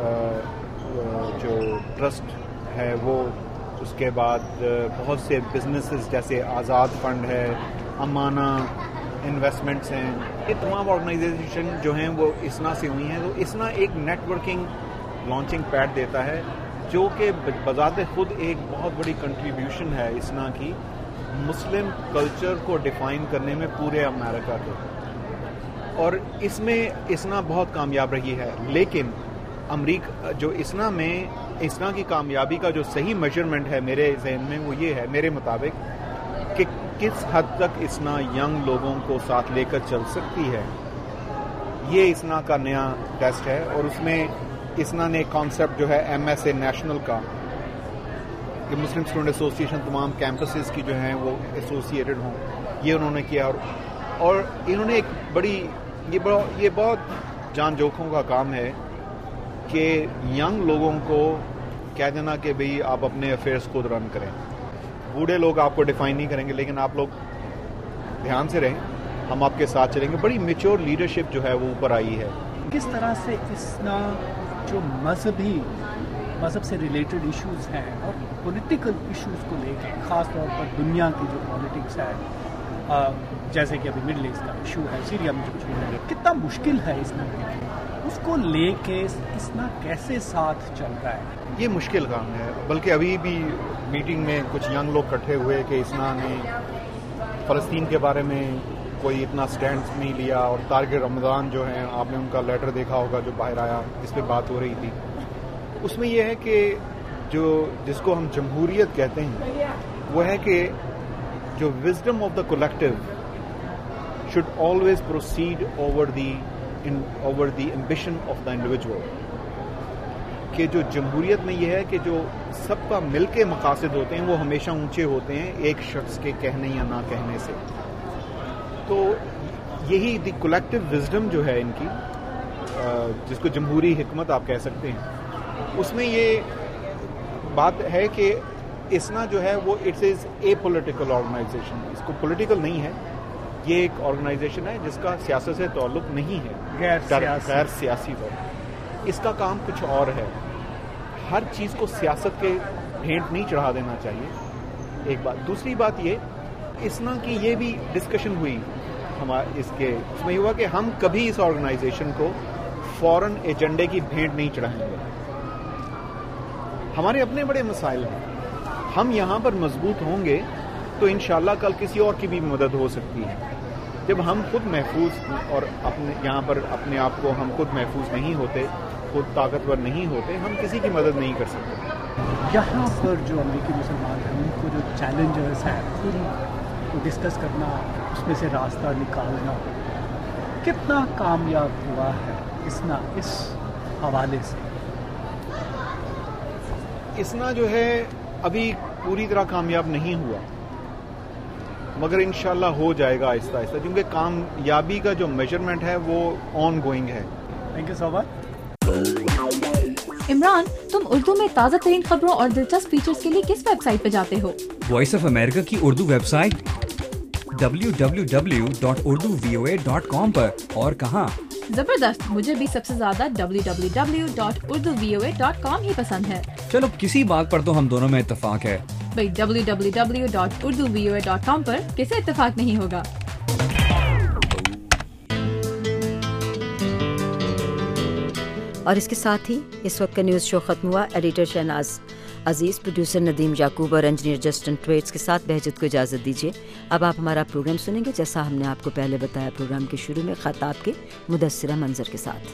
جو ٹرسٹ ہے وہ, اس کے بعد بہت سے بزنسز جیسے آزاد فنڈ ہے, امانہ انویسٹمنٹس ہیں, یہ تمام آرگنائزیشن جو ہیں وہ اسنا سے ہوئی ہیں. تو اسنا ایک نیٹ ورکنگ لانچنگ پیڈ دیتا ہے جو کہ بذات خود ایک بہت بڑی کنٹریبیوشن ہے اسنا کی مسلم کلچر کو ڈیفائن کرنے میں پورے امریکہ کے. اور اس میں اسنا بہت کامیاب رہی ہے. لیکن امریکہ جو اسنا میں اسنا کی کامیابی کا جو صحیح میجرمنٹ ہے میرے ذہن میں وہ یہ ہے میرے مطابق کہ کس حد تک اسنا ینگ لوگوں کو ساتھ لے کر چل سکتی ہے. یہ اسنا کا نیا ٹیسٹ ہے, اور اس میں اسنا نے کانسیپٹ جو ہے MSA نیشنل کا کہ مسلم اسٹوڈنٹ ایسوسیشن تمام کیمپسز کی جو ہیں وہ ایسوسیٹڈ ہوں, یہ انہوں نے کیا. اور انہوں نے ایک بڑی یہ بہت جان جوکھوں کا کام ہے کہ ینگ لوگوں کو کہہ دینا کہ بھئی آپ اپنے افیئرس خود رن کریں. بوڑھے لوگ آپ کو ڈیفائن نہیں کریں گے, لیکن آپ لوگ دھیان سے رہیں, ہم آپ کے ساتھ چلیں گے. بڑی میچور لیڈرشپ جو ہے وہ اوپر آئی ہے. کس طرح سے اسنا جو مذہب سے ریلیٹڈ ایشوز ہیں اور پولیٹیکل ایشوز کو لے کے, خاص طور پر دنیا کی جو پالیٹکس ہے, جیسے کہ ابھی مڈل ایسٹ کا ایشو ہے, سیریا میں جو کچھ ہے, کتنا مشکل ہے اسنا اس کو لے کے اسنا کیسے ساتھ چل رہا ہے؟ یہ مشکل کام ہے. بلکہ ابھی بھی میٹنگ میں کچھ ینگ لوگ اکٹھے ہوئے کہ اسنا نے فلسطین کے بارے میں کوئی اتنا سٹینڈ نہیں لیا, اور طارق رمضان جو ہیں آپ نے ان کا لیٹر دیکھا ہوگا جو باہر آیا, جس پہ بات ہو رہی تھی. اس میں یہ ہے کہ جس کو ہم جمہوریت کہتے ہیں وہ ہے کہ جو wisdom of the collective should always proceed over the ambition of the individual. کہ جو جمہوریت میں یہ ہے کہ جو سب کا مل کے مقاصد ہوتے ہیں وہ ہمیشہ اونچے ہوتے ہیں ایک شخص کے کہنے یا نہ کہنے سے. تو یہی دی کولیکٹیو وزڈم جو ہے ان کی, جس کو جمہوری حکمت آپ کہہ سکتے ہیں, اس میں یہ بات ہے کہ اسنا جو ہے وہ it's is a political organization. اس کو پولیٹیکل نہیں ہے, یہ ایک آرگنائزیشن ہے جس کا سیاست سے تعلق نہیں ہے, غیر سیاسی طور. اس کا کام کچھ اور ہے. ہر چیز کو سیاست کے بھینٹ نہیں چڑھا دینا چاہیے, ایک بات. دوسری بات یہ اسنا کی یہ بھی ڈسکشن ہوئی اس میں یہ ہوا کہ ہم کبھی اس آرگنائزیشن کو فورن ایجنڈے کی بھینٹ نہیں چڑھائیں گے. ہمارے اپنے بڑے مسائل ہیں, ہم یہاں پر مضبوط ہوں گے تو انشاءاللہ کل کسی اور کی بھی مدد ہو سکتی ہے. جب ہم خود محفوظ اور یہاں پر اپنے آپ کو ہم خود محفوظ نہیں ہوتے, خود طاقتور نہیں ہوتے, ہم کسی کی مدد نہیں کر سکتے. یہاں پر جو امریکی مسلمان ہیں ان کو جو چیلنجز ہیں ان کو ڈسکس کرنا, اس میں سے راستہ نکالنا, کتنا کامیاب ہوا ہے اسنا اس حوالے سے؟ اسنا جو ہے ابھی پوری طرح کامیاب نہیں ہوا, مگر انشاءاللہ ہو جائے گا آہستہ آہستہ, کیونکہ کامیابی کا جو میجرمنٹ ہے وہ آن گوئنگ ہے. Thank you so much. Imran, تم اردو میں تازہ ترین خبروں اور دلچسپ فیچرز کے لیے کس ویب سائٹ پہ جاتے ہو؟ وائس آف امریکہ کی اردو ویب سائٹ www.urduvoa.com پر. اور کہاں؟ जबरदस्त, मुझे भी सबसे ज्यादा www.urduvoa.com ही पसंद है। चलो किसी बात पर तो हम दोनों में इत्तेफाक है। भाई www.urduvoa.com पर किसे इत्तेफाक नहीं होगा। और इसके साथ ही इस वक्त का न्यूज़ शो ख़त्म हुआ। एडिटर शहनाज अजीज़, प्रोड्यूसर नदीम याकूब और इंजीनियर जस्टिन ट्वेट्स के साथ बहजत को इजाज़त दीजिए। अब आप हमारा प्रोग्राम सुनेंगे जैसा हमने आपको पहले बताया प्रोग्राम के शुरू में, ख़ताब के मुदस्सिरा मंजर के साथ।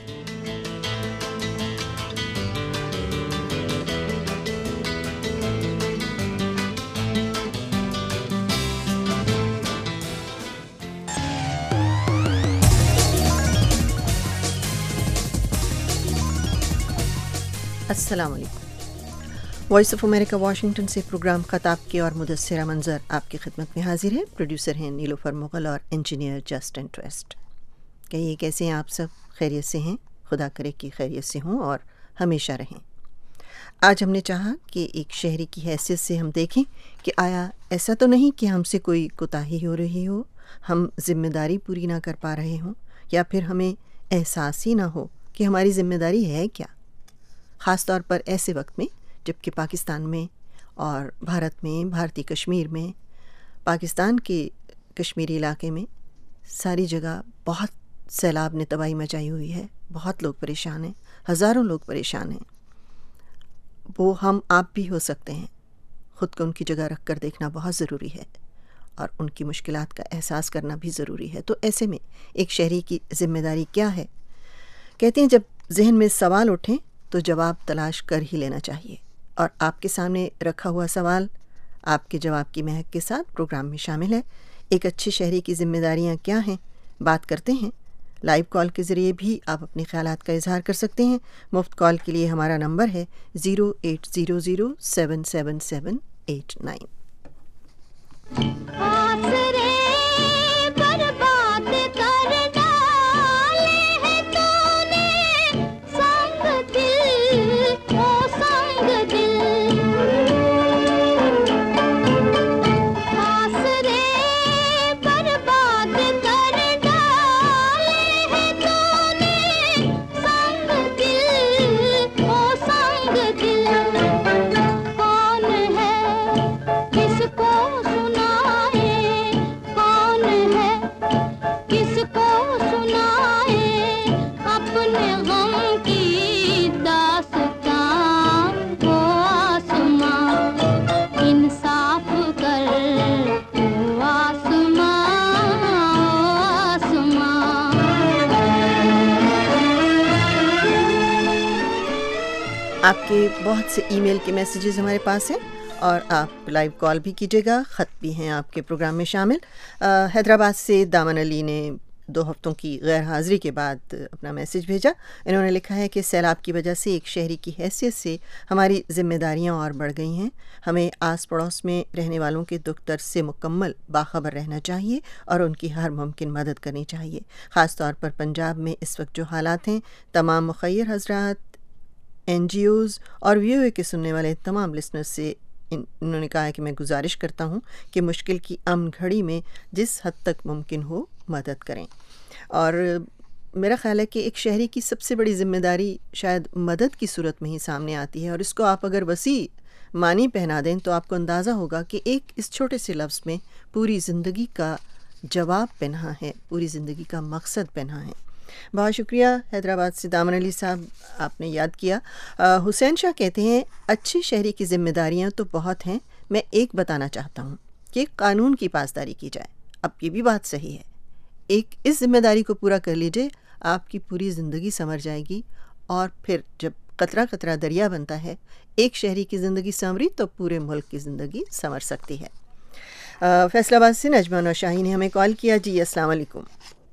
अस्सलाम वालेकुम। वॉइस ऑफ अमेरिका वाशिंगटन से प्रोग्राम ख़ताब के और मुदस्सिरा मंजर आपकी खिदमत में हाजिर है। प्रोड्यूसर हैं नीलोफर मुग़ल और इंजीनियर जस्टिन ट्वेस्ट। कहिए कैसे हैं आप सब? खैरियत से हैं? खुदा करे कि खैरियत से हों और हमेशा रहें। आज हमने चाहा कि एक शहरी की हैसियत से हम देखें कि आया ऐसा तो नहीं कि हमसे कोई कोताही हो रही हो, हम जिम्मेदारी पूरी ना कर पा रहे हों, या फिर हमें एहसास ही ना हो कि हमारी ज़िम्मेदारी है क्या, ख़ास तौर पर ऐसे वक्त में जबकि पाकिस्तान में और भारत में, भारतीय कश्मीर में, पाकिस्तान के कश्मीरी इलाके में सारी जगह बहुत सैलाब ने तबाही मचाई हुई है। बहुत लोग परेशान हैं, हज़ारों लोग परेशान हैं। वो हम आप भी हो सकते हैं। ख़ुद को उनकी जगह रख कर देखना बहुत ज़रूरी है और उनकी मुश्किलात का एहसास करना भी ज़रूरी है। तो ऐसे में एक शहरी की ज़िम्मेदारी क्या है? कहते हैं जब जहन में सवाल उठें तो जवाब तलाश कर ही लेना चाहिए, और आपके सामने रखा हुआ सवाल आपके जवाब की महक के साथ प्रोग्राम में शामिल है। एक अच्छे शहरी की जिम्मेदारियां क्या हैं, बात करते हैं। लाइव कॉल के ज़रिए भी आप अपने ख़यालात का इजहार कर सकते हैं। मुफ्त कॉल के लिए हमारा नंबर है 0800-777-89। आपके बहुत से ईमेल के मैसेजेस हमारे पास हैं और आप लाइव कॉल भी कीजिएगा। ख़त भी हैं आपके प्रोग्राम में शामिल। हैदराबाद से दामन अली ने 2 हफ्तों की गैर हाज़िरी के बाद अपना मैसेज भेजा। इन्होंने लिखा है कि सैलाब की वजह से एक शहरी की हैसियत से हमारी ज़िम्मेदारियां और बढ़ गई हैं। हमें आस पड़ोस में रहने वालों के दुख दर्द से मुकम्मल बाखबर रहना चाहिए और उनकी हर मुमकिन मदद करनी चाहिए। ख़ास तौर पर पंजाब में इस वक्त जो हालात हैं, तमाम मुखय्यर हज़रात, NGOs और VOA के सुनने वाले तमाम लिसनर्स से इन्होंने कहा है कि मैं गुजारिश करता हूँ कि मुश्किल की अमन घड़ी में जिस हद तक मुमकिन हो मदद करें। और मेरा ख़्याल है कि एक शहरी की सबसे बड़ी ज़िम्मेदारी शायद मदद की सूरत में ही सामने आती है, और इसको आप अगर वसी मानी पहना दें तो आपको अंदाज़ा होगा कि एक इस छोटे से लफ्ज़ में पूरी ज़िंदगी का जवाब पन्हा है, पूरी ज़िंदगी का मकसद पन्हा है। बहुत शुक्रिया हैदराबाद से दामन अली साहब, आपने याद किया। हुसैन शाह कहते हैं अच्छे शहरी की ज़िम्मेदारियां तो बहुत हैं, मैं एक बताना चाहता हूं कि कानून की पासदारी की जाए। अब ये भी बात सही है, एक इस ज़िम्मेदारी को पूरा कर लीजिए, आपकी पूरी ज़िंदगी संवर जाएगी। और फिर जब कतरा कतरा दरिया बनता है, एक शहरी की ज़िंदगी संवरी तो पूरे मुल्क की ज़िंदगी संवर सकती है। फैसलाबाद से नजमान और शाही ने हमें कॉल किया। जी अस्सलाम वालेकुम।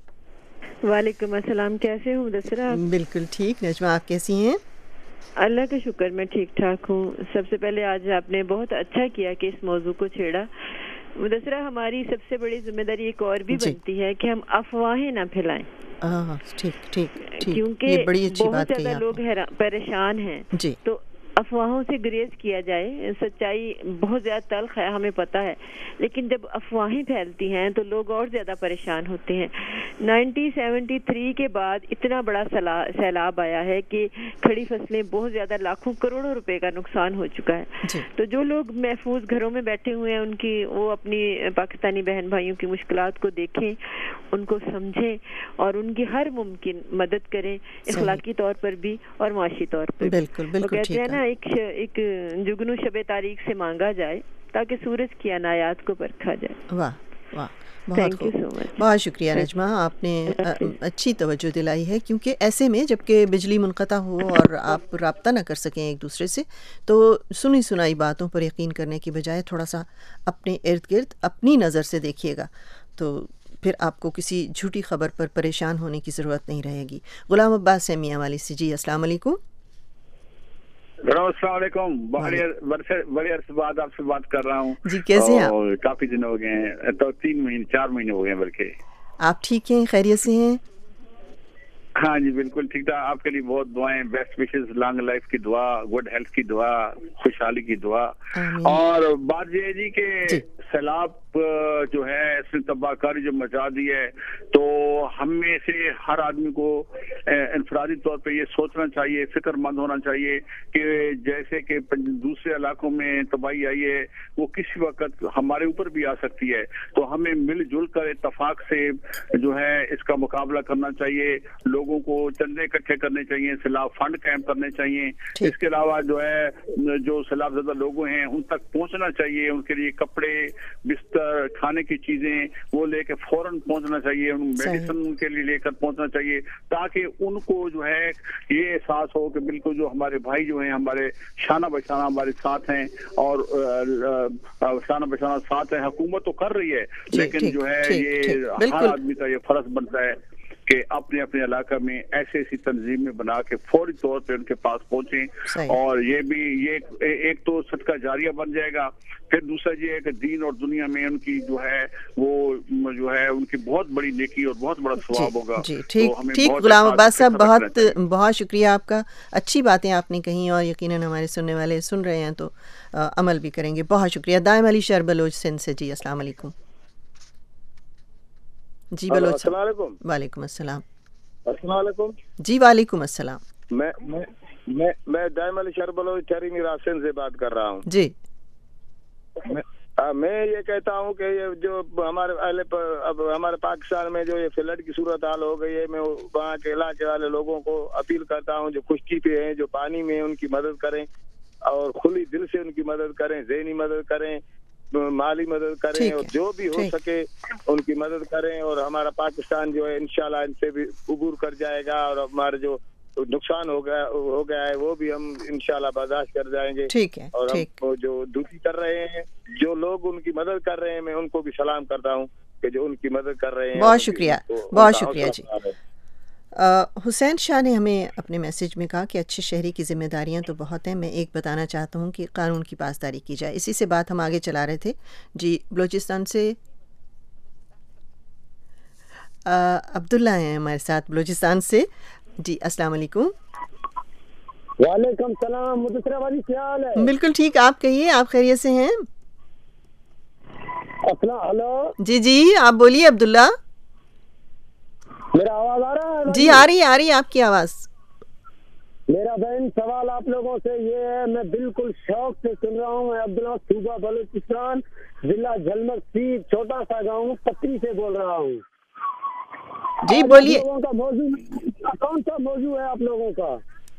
वालेकुम अस्सलाम, कैसे हो मुदस्सिरा? बिल्कुल ठीक। नजमा, आप कैसी हैं? अल्लाह का शुक्र, मैं ठीक ठाक हूँ। सबसे पहले आज आपने बहुत अच्छा किया कि इस मौजू को छेड़ा। मुदस्सिरा, हमारी सबसे बड़ी जिम्मेदारी एक और भी बनती है कि हम अफवाहें ना फैलाएं। ठीक ठीक ठीक, क्योंकि ये बड़ी अच्छी बहुत बात कही ज्यादा लोग परेशान हैं। जी। तो افواہوں سے گریز کیا جائے. سچائی بہت زیادہ تلخ ہے, ہمیں پتہ ہے, لیکن جب افواہیں پھیلتی ہیں تو لوگ اور زیادہ پریشان ہوتے ہیں. 1973 کے بعد اتنا بڑا سیلاب آیا ہے کہ کھڑی فصلیں بہت زیادہ لاکھوں کروڑوں روپے کا نقصان ہو چکا ہے. تو جو لوگ محفوظ گھروں میں بیٹھے ہوئے ہیں, ان کی وہ اپنی پاکستانی بہن بھائیوں کی مشکلات کو دیکھیں, ان کو سمجھیں اور ان کی ہر ممکن مدد کریں, اخلاقی طور پر بھی اور معاشی طور پر. بالکل کہتے ہیں نا, ایک جگنو شب تاریخ سے مانگا جائے تاکہ سورج کی عنایات کو پرکھا جائے. واہ واہ, بہت شکریہ نجمہ, آپ نے اچھی توجہ دلائی ہے, کیونکہ ایسے میں جب کہ بجلی منقطع ہو اور آپ رابطہ نہ کر سکیں ایک دوسرے سے, تو سنی سنائی باتوں پر یقین کرنے کی بجائے تھوڑا سا اپنے ارد گرد اپنی نظر سے دیکھیے گا, تو پھر آپ کو کسی جھوٹی خبر پر پریشان ہونے کی ضرورت نہیں رہے گی. غلام عباس سے میاں والی سے. جی السلام علیکم. السلام علیکم. بڑے عرصے بعد آپ سے بات کر رہا ہوں. جی کیسے ہیں آپ؟ کافی دن ہو گئے ہیں, تو 4 مہینے ہو گئے ہیں. بلکہ آپ ٹھیک ہیں, خیریت سے ہیں؟ ہاں جی بالکل ٹھیک ٹھاک. آپ کے لیے بہت دعائیں, بیسٹ وشز, لانگ لائف کی دعا, گڈ ہیلتھ کی دعا, خوشحالی کی دعا. اور بات یہ ہے جی کہ سیلاب جو ہے اس نے تباہ کاری جو مچا دی ہے, تو ہم میں سے ہر آدمی کو انفرادی طور پہ یہ سوچنا چاہیے, فکر مند ہونا چاہیے کہ جیسے کہ دوسرے علاقوں میں تباہی آئی ہے وہ کسی وقت ہمارے اوپر بھی آ سکتی ہے. تو ہمیں مل جل کر اتفاق سے جو ہے اس کا مقابلہ کرنا چاہیے. لوگوں کو چندے اکٹھے کرنے چاہیے, سیلاب فنڈ قائم کرنے چاہیے. اس کے علاوہ جو ہے جو سیلاب زدہ لوگوں ہیں ان تک پہنچنا چاہیے, ان کے لیے کپڑے, بستر, کھانے کی چیزیں وہ لے کے فوراً پہنچنا چاہیے, میڈیسن ان کے لیے لے کر پہنچنا چاہیے, تاکہ ان کو جو ہے یہ احساس ہو کہ بالکل جو ہمارے بھائی جو ہیں ہمارے شانہ بشانہ ہمارے ساتھ ہیں, اور شانہ بشانہ ساتھ ہیں. حکومت تو کر رہی ہے, لیکن جو ہے یہ ہر آدمی کا یہ فرض بنتا ہے کہ اپنے اپنے علاقہ میں ایسی تنظیمیں بنا کے فوری طور پہ ان کے پاس پہنچیں. اور یہ بھی یہ ایک تو صدقہ جاریہ بن جائے گا, پھر دوسرا یہ ہے کہ دین اور دنیا میں ان کی جو ہے وہ جو ہے ان کی بہت بڑی نیکی اور بہت بڑا ثواب ہوگا. جی ٹھیک غلام عباس صاحب, بہت شکریہ آپ کا. اچھی باتیں آپ نے کہیں, اور یقیناً ہمارے سننے والے سن رہے ہیں تو عمل بھی کریں گے. بہت شکریہ. دائم علی شہر بلوچ سندھ سے. جی السلام علیکم. جی بلوچ. السلام علیکم. وعلیکم السلام. السلام علیکم. جی وعلیکم السلام. میں دائم علی شہر بلوچ چری میراسن سے بات کر رہا ہوں. جی میں یہ کہتا ہوں کہ یہ جو ہمارے پاکستان میں جو یہ فلڈ کی صورتحال ہو گئی ہے, میں وہاں کے علاقے والے لوگوں کو اپیل کرتا ہوں جو خشکی پہ ہیں, جو پانی میں, ان کی مدد کریں اور کھلی دل سے ان کی مدد کریں, ذہنی مدد کریں, مالی مدد کریں, اور جو بھی ہو سکے ان کی مدد کریں. اور ہمارا پاکستان جو ہے انشاءاللہ ان سے بھی عبور کر جائے گا, اور ہمارے جو نقصان ہو گیا ہے وہ بھی ہم انشاءاللہ برداشت کر جائیں گے. اور ہم جو ڈیوٹی کر رہے ہیں, جو لوگ ان کی مدد کر رہے ہیں, میں ان کو بھی سلام کرتا ہوں کہ جو ان کی مدد کر رہے ہیں. بہت شکریہ, بہت شکریہ. جی حسین شاہ نے ہمیں اپنے میسج میں کہا کہ اچھے شہری کی ذمہ داریاں تو بہت ہیں, میں ایک بتانا چاہتا ہوں کہ قانون کی پاسداری کی جائے. اسی سے بات ہم آگے چلا رہے تھے. جی بلوچستان سے عبداللہ ہیں ہمارے ساتھ بلوچستان سے. جی السلام علیکم. وعلیکم السلام. مدثرہ والی کیا حال ہے؟ بالکل ٹھیک, آپ کہیے, آپ خیریت سے ہیں؟ ہلو. جی آپ بولیے عبداللہ. میرا آواز آ رہا ہے؟ جی آ رہی ہے آپ کی آواز. میرا بہن سوال آپ لوگوں سے یہ ہے, میں بالکل شوق سے سن رہا ہوں. میں عبداللہ, صوبہ بلوچستان, ضلع جھلمر سیب, چھوٹا سا گاؤں پتری سے بول رہا ہوں. جی بولیے. کون سا موضوع ہے آپ لوگوں کا؟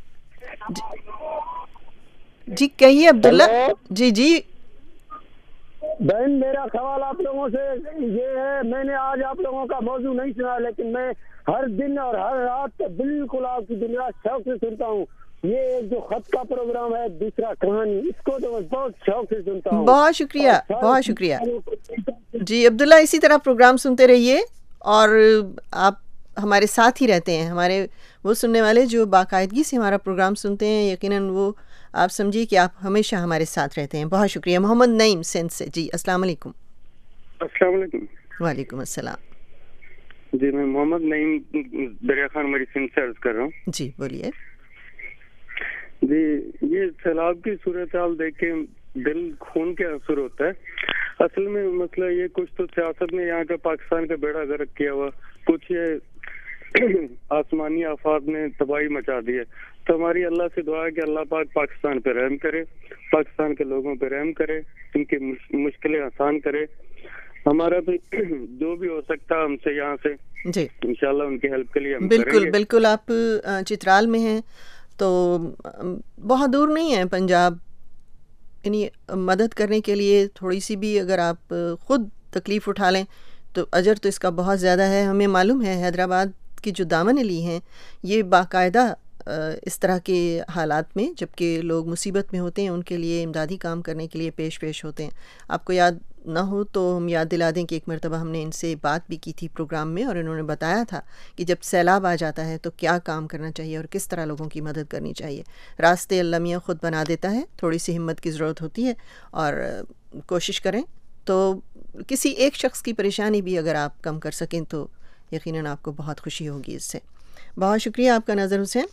جی کہیے عبداللہ. جی بہن میرا سوال آپ لوگوں سے یہ ہے, میں نے آج آپ لوگوں کا موضوع نہیں سنا, لیکن میں ہر دن اور ہر رات بالکل آپ کی دن رات شوق سے سنتا ہوں. یہ ایک جو خط کا پروگرام ہے, دوسرا کہانی, اس کو تو میں بہت شوق سے سنتا ہوں. بہت شکریہ, بہت شکریہ. جی عبداللہ, اسی طرح پروگرام سنتے رہیے, اور آپ ہمارے ساتھ ہی رہتے ہیں. ہمارے وہ سننے والے جو باقاعدگی سے ہمارا پروگرام سنتے ہیں, یقیناً وہ آپ سمجھیے کہ آپ ہمیشہ ہمارے ساتھ رہتے ہیں. بہت شکریہ. محمد نعیم سندھ سے. جی السلام علیکم. السلام علیکم. وعلیکم السلام. جی میں محمد نعیم دریا خان مری سندھ سے عرض کر رہا ہوں. جی بولیے. جی یہ سیلاب کی صورتحال دیکھ کے دل خون کے اثر ہوتا ہے. اصل میں مسئلہ یہ کچھ تو سیاست نے یہاں کا پاکستان کا بیڑا غرق کیا ہوا, کچھ یہ آسمانی آفات نے تباہی مچا دی ہے. تو ہماری اللہ سے دعا ہے کہ اللہ پاک پاکستان پہ رحم کرے, پاکستان کے لوگوں پہ رحم کرے, ان کی مشکلیں آسان کرے. ہمارا تو جو بھی ہو سکتا ہے ہم سے یہاں سے جی انشاءاللہ ان کی ہیلپ کے لیے ہم بالکل بالکل. آپ چترال میں ہیں تو بہت دور نہیں ہے پنجاب, یعنی مدد کرنے کے لیے تھوڑی سی بھی اگر آپ خود تکلیف اٹھا لیں تو اجر تو اس کا بہت زیادہ ہے. ہمیں معلوم ہے حیدرآباد کی جو دامن علی ہیں یہ باقاعدہ اس طرح کے حالات میں جب کہ لوگ مصیبت میں ہوتے ہیں ان کے لیے امدادی کام کرنے کے لیے پیش ہوتے ہیں. آپ کو یاد نہ ہو تو ہم یاد دلا دیں کہ ایک مرتبہ ہم نے ان سے بات بھی کی تھی پروگرام میں, اور انہوں نے بتایا تھا کہ جب سیلاب آ جاتا ہے تو کیا کام کرنا چاہیے اور کس طرح لوگوں کی مدد کرنی چاہیے. راستے اللہ میاں خود بنا دیتا ہے, تھوڑی سی ہمت کی ضرورت ہوتی ہے اور کوشش کریں تو کسی ایک شخص کی پریشانی بھی اگر آپ کم کر سکیں تو یقیناً آپ کو بہت خوشی ہوگی اس سے. بہت شکریہ آپ کا ناظر حسین.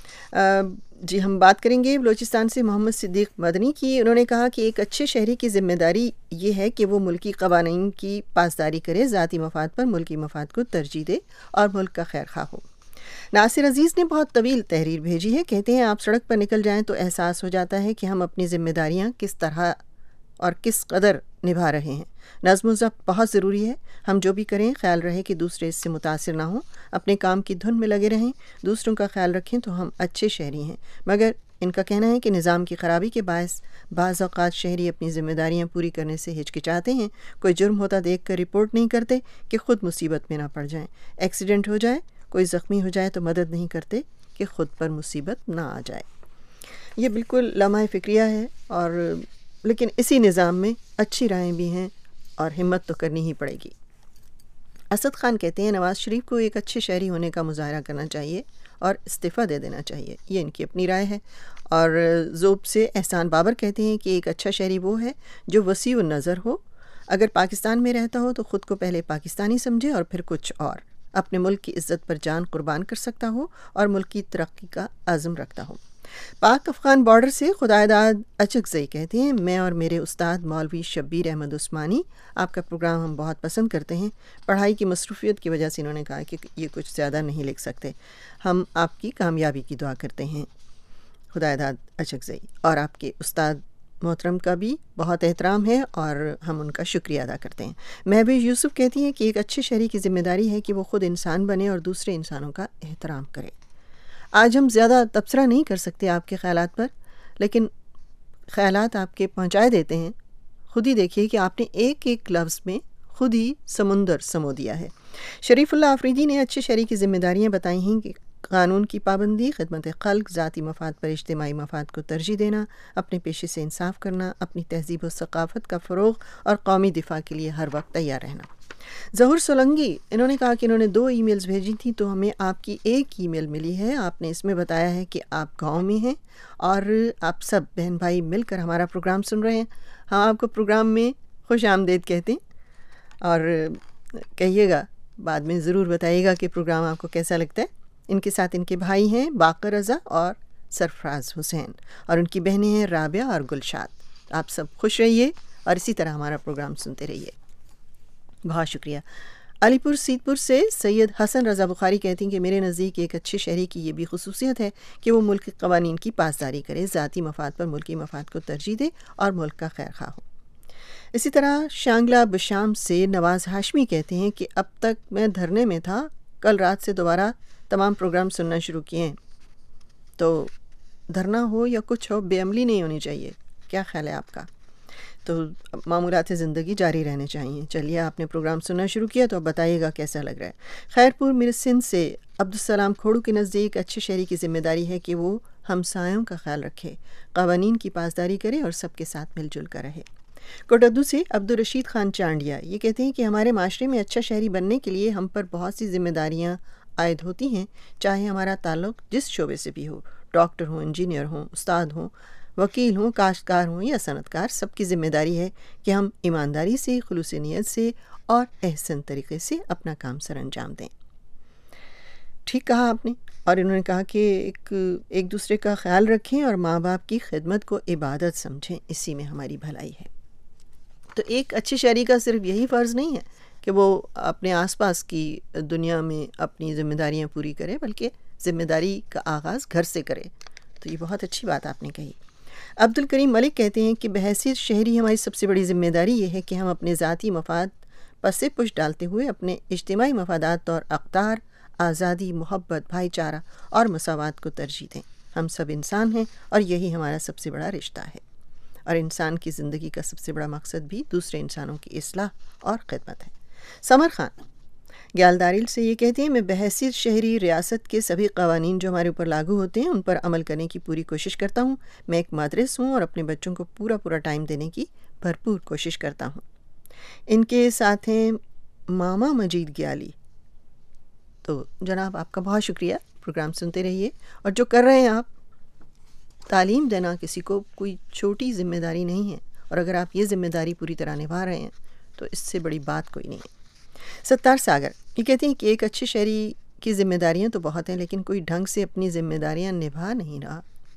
جی ہم بات کریں گے بلوچستان سے محمد صدیق مدنی کی. انہوں نے کہا کہ ایک اچھے شہری کی ذمہ داری یہ ہے کہ وہ ملکی قوانین کی پاسداری کرے, ذاتی مفاد پر ملکی مفاد کو ترجیح دے اور ملک کا خیر خواہ ہو. ناصر عزیز نے بہت طویل تحریر بھیجی ہے. کہتے ہیں آپ سڑک پر نکل جائیں تو احساس ہو جاتا ہے کہ ہم اپنی ذمہ داریاں کس طرح اور کس قدر نبھا رہے ہیں. نظم و ضبط بہت ضروری ہے. ہم جو بھی کریں خیال رہے کہ دوسرے اس سے متاثر نہ ہوں, اپنے کام کی دھن میں لگے رہیں, دوسروں کا خیال رکھیں تو ہم اچھے شہری ہیں. مگر ان کا کہنا ہے کہ نظام کی خرابی کے باعث بعض اوقات شہری اپنی ذمہ داریاں پوری کرنے سے ہچکچاتے ہیں. کوئی جرم ہوتا دیکھ کر رپورٹ نہیں کرتے کہ خود مصیبت میں نہ پڑ جائیں. ایکسیڈنٹ ہو جائے, کوئی زخمی ہو جائے تو مدد نہیں کرتے کہ خود پر مصیبت نہ آ جائے. یہ بالکل لمحہ فکریہ ہے, اور لیکن اسی نظام میں اچھی رائیں بھی ہیں اور ہمت تو کرنی ہی پڑے گی. اسد خان کہتے ہیں نواز شریف کو ایک اچھے شہری ہونے کا مظاہرہ کرنا چاہیے اور استعفیٰ دے دینا چاہیے. یہ ان کی اپنی رائے ہے. اور ذوب سے احسان بابر کہتے ہیں کہ ایک اچھا شہری وہ ہے جو وسیع النظر ہو, اگر پاکستان میں رہتا ہو تو خود کو پہلے پاکستانی سمجھے اور پھر کچھ اور, اپنے ملک کی عزت پر جان قربان کر سکتا ہو اور ملک کی ترقی کا عزم رکھتا ہو. پاک افغان بارڈر سے خدائیداد اچکزئی کہتے ہیں میں اور میرے استاد مولوی شبیر احمد عثمانی آپ کا پروگرام ہم بہت پسند کرتے ہیں. پڑھائی کی مصروفیت کی وجہ سے انہوں نے کہا کہ یہ کچھ زیادہ نہیں لکھ سکتے. ہم آپ کی کامیابی کی دعا کرتے ہیں خدائیداد اچکزئی, اور آپ کے استاد محترم کا بھی بہت احترام ہے اور ہم ان کا شکریہ ادا کرتے ہیں. محبوب یوسف کہتی ہیں کہ ایک اچھے شہری کی ذمہ داری ہے کہ وہ خود انسان بنے اور دوسرے انسانوں کا احترام کرے. آج ہم زیادہ تبصرہ نہیں کر سکتے آپ کے خیالات پر, لیکن خیالات آپ کے پہنچائے دیتے ہیں. خود ہی دیکھیے کہ آپ نے ایک ایک لفظ میں خود ہی سمندر سمو دیا ہے. شریف اللہ آفریدی نے اچھے شہری کی ذمہ داریاں بتائی ہیں کہ قانون کی پابندی, خدمت خلق, ذاتی مفاد پر اجتماعی مفاد کو ترجیح دینا, اپنے پیشے سے انصاف کرنا, اپنی تہذیب و ثقافت کا فروغ اور قومی دفاع کے لیے ہر وقت تیار رہنا. ظہور سولنگی انہوں نے کہا کہ انہوں نے 2 ای میلز بھیجی تھیں تو ہمیں آپ کی ایک ای میل ملی ہے. آپ نے اس میں بتایا ہے کہ آپ گاؤں میں ہیں اور آپ سب بہن بھائی مل کر ہمارا پروگرام سن رہے ہیں. ہم آپ کو پروگرام میں خوش آمدید کہتے ہیں, اور کہیے گا بعد میں ضرور بتائیے گا کہ پروگرام آپ کو کیسا لگتا ہے. ان کے ساتھ ان کے بھائی ہیں باقر رضا اور سرفراز حسین, اور ان کی بہنیں ہیں رابعہ اور گلشاد. آپ سب خوش رہیے اور اسی طرح ہمارا پروگرام سنتے رہیے. بہت شکریہ. علی پور سیدپور سے سید حسن رضا بخاری کہتی ہیں کہ میرے نزدیک ایک اچھے شہری کی یہ بھی خصوصیت ہے کہ وہ ملک کے قوانین کی پاسداری کرے, ذاتی مفاد پر ملکی مفاد کو ترجیح دے اور ملک کا خیر خواہ ہو. اسی طرح شانگلہ بشام سے نواز ہاشمی کہتے ہیں کہ اب تک میں دھرنے میں تھا, کل رات سے دوبارہ تمام پروگرام سننا شروع کیے ہیں. تو دھرنا ہو یا کچھ ہو, بے عملی نہیں ہونی چاہیے. کیا خیال ہے آپ کا؟ تو معمولات زندگی جاری رہنے چاہیے. چلیے آپ نے پروگرام سننا شروع کیا تو اب بتائیے گا کیسا لگ رہا ہے. خیرپور میرے سندھ سے عبدالسلام کھوڑو کے نزدیک اچھے شہری کی ذمہ داری ہے کہ وہ ہمسایوں کا خیال رکھے, قوانین کی پاسداری کرے اور سب کے ساتھ مل جل کر رہے. کوٹدو سے عبدالرشید خان چانڈیا یہ کہتے ہیں کہ ہمارے معاشرے میں اچھا شہری بننے کے لیے ہم پر بہت سی ذمہ داریاں عائد ہوتی ہیں, چاہے ہمارا تعلق جس شعبے سے بھی ہو, ڈاکٹر ہوں, انجینئر ہوں, استاد ہوں, وکیل ہوں, کاشتکار ہوں یا صنعت کار. سب کی ذمہ داری ہے کہ ہم ایمانداری سے, خلوص نیت سے اور احسن طریقے سے اپنا کام سر انجام دیں. ٹھیک کہا آپ نے. اور انہوں نے کہا کہ ایک دوسرے کا خیال رکھیں اور ماں باپ کی خدمت کو عبادت سمجھیں, اسی میں ہماری بھلائی ہے. تو ایک اچھے شہری کا صرف یہی فرض نہیں ہے کہ وہ اپنے آس پاس کی دنیا میں اپنی ذمہ داریاں پوری کرے, بلکہ ذمہ داری کا آغاز گھر سے کرے. تو یہ بہت اچھی بات آپ نے کہی. عبد الکریم ملک کہتے ہیں کہ بحیثیت شہری ہماری سب سے بڑی ذمہ داری یہ ہے کہ ہم اپنے ذاتی مفاد پس پش ڈالتے ہوئے اپنے اجتماعی مفادات اور اقدار, آزادی, محبت, بھائی چارہ اور مساوات کو ترجیح دیں. ہم سب انسان ہیں اور یہی ہمارا سب سے بڑا رشتہ ہے, اور انسان کی زندگی کا سب سے بڑا مقصد بھی دوسرے انسانوں کی اصلاح اور خدمت ہے. سمر خان گیالداریل سے یہ کہتے ہیں, میں بحیثیت شہری ریاست کے سبھی قوانین جو ہمارے اوپر لاگو ہوتے ہیں ان پر عمل کرنے کی پوری کوشش کرتا ہوں. میں ایک مدرس ہوں اور اپنے بچوں کو پورا ٹائم دینے کی بھرپور کوشش کرتا ہوں. ان کے ساتھ ہیں ماما مجید گیالی. تو جناب آپ کا بہت شکریہ, پروگرام سنتے رہیے. اور جو کر رہے ہیں آپ, تعلیم دینا کسی کو کوئی چھوٹی ذمہ داری نہیں ہے, اور اگر آپ یہ ذمہ داری پوری طرح نبھا رہے ہیں تو اس سے بڑی بات کوئی نہیں ہے. ستار ساگر یہ کہتے ہیں کہ ایک اچھے شہری کی ذمہ داریاں تو بہت ہیں, لیکن کوئی ڈھنگ سے اپنی ذمہ داریاں نبھا نہیں رہا.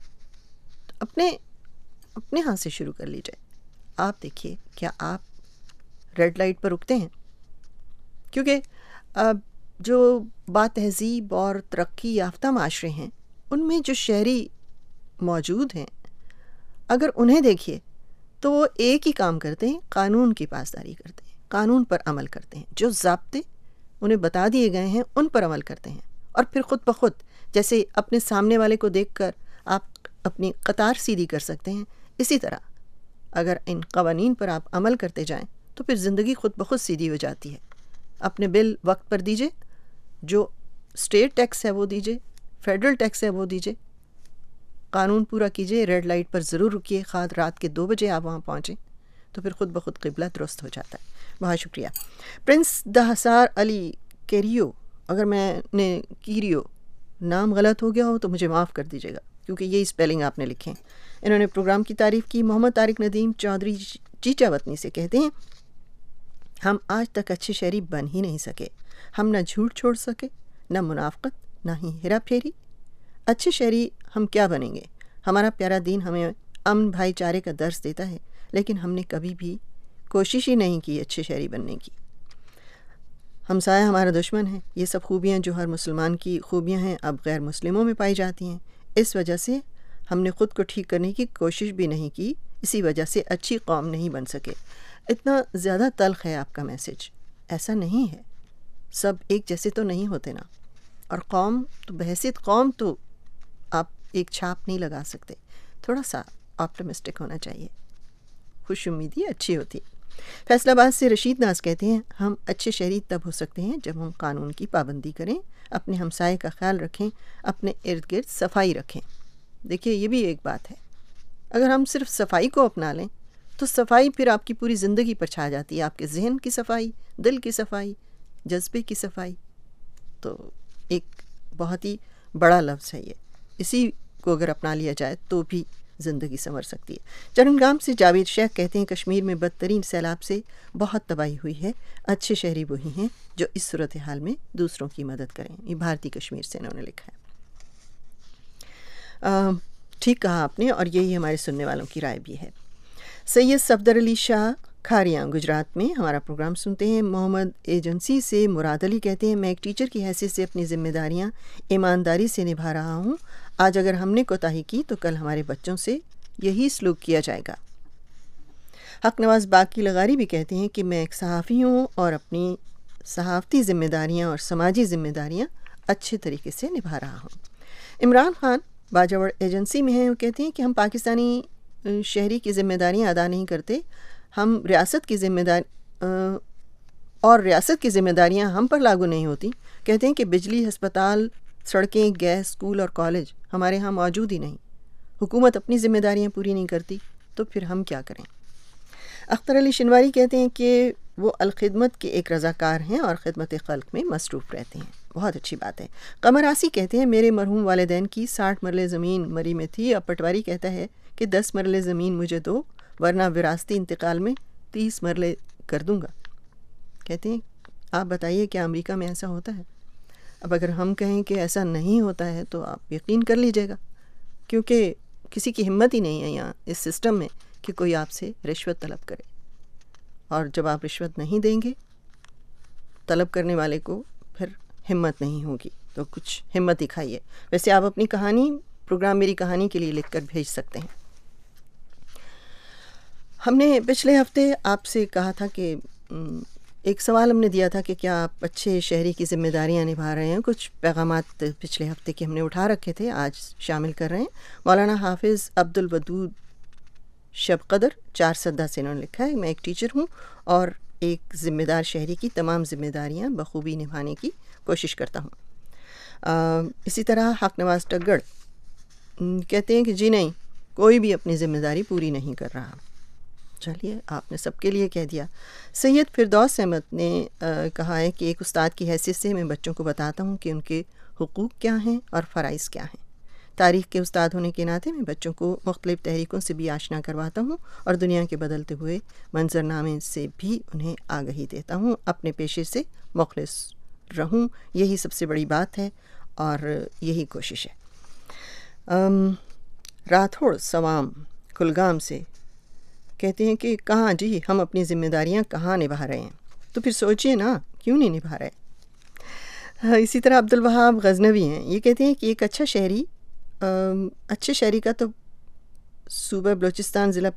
اپنے ہاتھ سے شروع کر لیجیے. آپ دیکھیے, کیا آپ ریڈ لائٹ پر رکتے ہیں؟ کیونکہ جو با تہذیب اور ترقی یافتہ معاشرے ہیں ان میں جو شہری موجود ہیں, اگر انہیں دیکھیے تو وہ ایک ہی کام کرتے ہیں, قانون کی پاسداری کرتے ہیں, قانون پر عمل کرتے ہیں. جو ضابطے انہیں بتا دیے گئے ہیں ان پر عمل کرتے ہیں, اور پھر خود بخود جیسے اپنے سامنے والے کو دیکھ کر آپ اپنی قطار سیدھی کر سکتے ہیں, اسی طرح اگر ان قوانین پر آپ عمل کرتے جائیں تو پھر زندگی خود بخود سیدھی ہو جاتی ہے. اپنے بل وقت پر دیجئے, جو اسٹیٹ ٹیکس ہے وہ دیجئے, فیڈرل ٹیکس ہے وہ دیجئے, قانون پورا کیجئے, ریڈ لائٹ پر ضرور رکیے, خواہ رات کے 2 بجے آپ وہاں پہنچیں, تو پھر خود بخود قبلہ درست ہو جاتا ہے. بہت شکریہ. پرنس دہسار علی کیریو, اگر میں نے کیریو نام غلط ہو گیا ہو تو مجھے معاف کر دیجیے گا, کیونکہ یہی اسپیلنگ آپ نے لکھے ہیں. انہوں نے پروگرام کی تعریف کی. محمد طارق ندیم چودھری چیچا وطنی سے کہتے ہیں, ہم آج تک اچھے شہری بن ہی نہیں سکے. ہم نہ جھوٹ چھوڑ سکے, نہ منافقت, نہ ہی ہیرا پھیری. اچھے شہری ہم کیا بنیں گے؟ ہمارا پیارا دین ہمیں امن بھائی چارے کا درس دیتا ہے, لیکن ہم نے کبھی بھی کوشش ہی نہیں کی اچھے شہری بننے کی. ہمسایہ ہمارا دشمن ہے. یہ سب خوبیاں جو ہر مسلمان کی خوبیاں ہیں اب غیر مسلموں میں پائی جاتی ہیں. اس وجہ سے ہم نے خود کو ٹھیک کرنے کی کوشش بھی نہیں کی, اسی وجہ سے اچھی قوم نہیں بن سکے. اتنا زیادہ تلخ ہے آپ کا میسج. ایسا نہیں ہے, سب ایک جیسے تو نہیں ہوتے نا, اور قوم تو بحیثیت قوم تو آپ ایک چھاپ نہیں لگا سکتے. تھوڑا سا آپٹمسٹک ہونا چاہیے, خوش امیدی اچھی ہوتی. فیصل آباد سے رشید ناز کہتے ہیں, ہم اچھے شہری تب ہو سکتے ہیں جب ہم قانون کی پابندی کریں, اپنے ہمسائے کا خیال رکھیں, اپنے ارد گرد صفائی رکھیں. دیکھیے یہ بھی ایک بات ہے, اگر ہم صرف صفائی کو اپنا لیں تو صفائی پھر آپ کی پوری زندگی پر چھا جاتی ہے. آپ کے ذہن کی صفائی, دل کی صفائی, جذبے کی صفائی, تو ایک بہت ہی بڑا لفظ ہے یہ. اسی کو اگر اپنا لیا جائے تو بھی زندگی سنور سکتی ہے. چرنگام سے جاوید شیخ کہتے ہیں, کشمیر میں بدترین سیلاب سے بہت تباہی ہوئی ہے. اچھے شہری وہی ہیں جو اس صورتحال میں دوسروں کی مدد کریں. یہ بھارتی کشمیر سے انہوں نے لکھا ہے. ٹھیک کہا آپ نے, اور یہی ہمارے سننے والوں کی رائے بھی ہے. سید صفدر علی شاہ کھاریاں گجرات میں ہمارا پروگرام سنتے ہیں. محمد ایجنسی سے مراد علی کہتے ہیں, میں ایک ٹیچر کی حیثیت سے اپنی ذمہ داریاں ایمانداری سے نبھا رہا ہوں. آج اگر ہم نے کوتاہی کی تو کل ہمارے بچوں سے یہی سلوک کیا جائے گا. حق نواز باقی لغاری بھی کہتے ہیں کہ میں ایک صحافی ہوں اور اپنی صحافتی ذمہ داریاں اور سماجی ذمہ داریاں اچھے طریقے سے نبھا رہا ہوں. عمران خان باجوڑ ایجنسی میں ہیں, وہ کہتے ہیں کہ ہم پاکستانی شہری کی ذمہ داریاں ادا نہیں کرتے, ہم ریاست کی ذمہ داری اور ریاست کی ذمہ داریاں ہم پر لاگو نہیں ہوتی. کہتے ہیں کہ بجلی, ہسپتال, سڑکیں, گیس, اسکول اور کالج ہمارے ہاں موجود ہی نہیں. حکومت اپنی ذمہ داریاں پوری نہیں کرتی تو پھر ہم کیا کریں. اختر علی شنواری کہتے ہیں کہ وہ الخدمت کے ایک رضاکار ہیں اور خدمت خلق میں مصروف رہتے ہیں. بہت اچھی بات ہے. قمر آسی کہتے ہیں, میرے مرحوم والدین کی 60 مرلے زمین مری میں تھی. اب پٹواری کہتا ہے کہ 10 مرلے زمین مجھے دو, ورنہ وراثتی انتقال میں 30 مرلے کر دوں گا. کہتے ہیں آپ بتائیے کیا امریکہ میں ایسا ہوتا ہے؟ اب اگر ہم کہیں کہ ایسا نہیں ہوتا ہے تو آپ یقین کر لیجیے گا، کیونکہ کسی کی ہمت ہی نہیں ہے یہاں اس سسٹم میں کہ کوئی آپ سے رشوت طلب کرے، اور جب آپ رشوت نہیں دیں گے طلب کرنے والے کو پھر ہمت نہیں ہوگی، تو کچھ ہمت دکھائیے۔ ویسے آپ اپنی کہانی پروگرام میری کہانی کے لیے لکھ کر بھیج سکتے ہیں۔ ہم نے پچھلے ہفتے آپ سے کہا تھا کہ ایک سوال ہم نے دیا تھا کہ کیا آپ اچھے شہری کی ذمہ داریاں نبھا رہے ہیں۔ کچھ پیغامات پچھلے ہفتے کے ہم نے اٹھا رکھے تھے، آج شامل کر رہے ہیں۔ مولانا حافظ عبدالودود شب قدر 4 سدہ سے انہوں نے لکھا ہے، میں ایک ٹیچر ہوں اور ایک ذمہ دار شہری کی تمام ذمہ داریاں بخوبی نبھانے کی کوشش کرتا ہوں۔ اسی طرح حق نواز ٹگڑ کہتے ہیں کہ جی نہیں، کوئی بھی اپنی ذمہ داری پوری نہیں کر رہا۔ چلیے، آپ نے سب کے لیے کہہ دیا۔ سید فردوس احمد نے کہا ہے کہ ایک استاد کی حیثیت سے میں بچوں کو بتاتا ہوں کہ ان کے حقوق کیا ہیں اور فرائض کیا ہیں۔ تاریخ کے استاد ہونے کے ناطے میں بچوں کو مختلف تحریکوں سے بھی آشنا کرواتا ہوں اور دنیا کے بدلتے ہوئے منظرنامے سے بھی انہیں آگہی دیتا ہوں۔ اپنے پیشے سے مخلص رہوں، یہی سب سے بڑی بات ہے اور یہی کوشش ہے۔ راتھوڑ سوام کلگام سے کہتے ہیں کہ کہاں جی ہم اپنی ذمہ داریاں کہاں نبھا رہے ہیں، تو پھر سوچئے نا کیوں نہیں نبھا رہے۔ اسی طرح عبدالوہاب غزنوی ہیں، یہ کہتے ہیں کہ ایک اچھے شہری کا تو صوبہ بلوچستان ضلع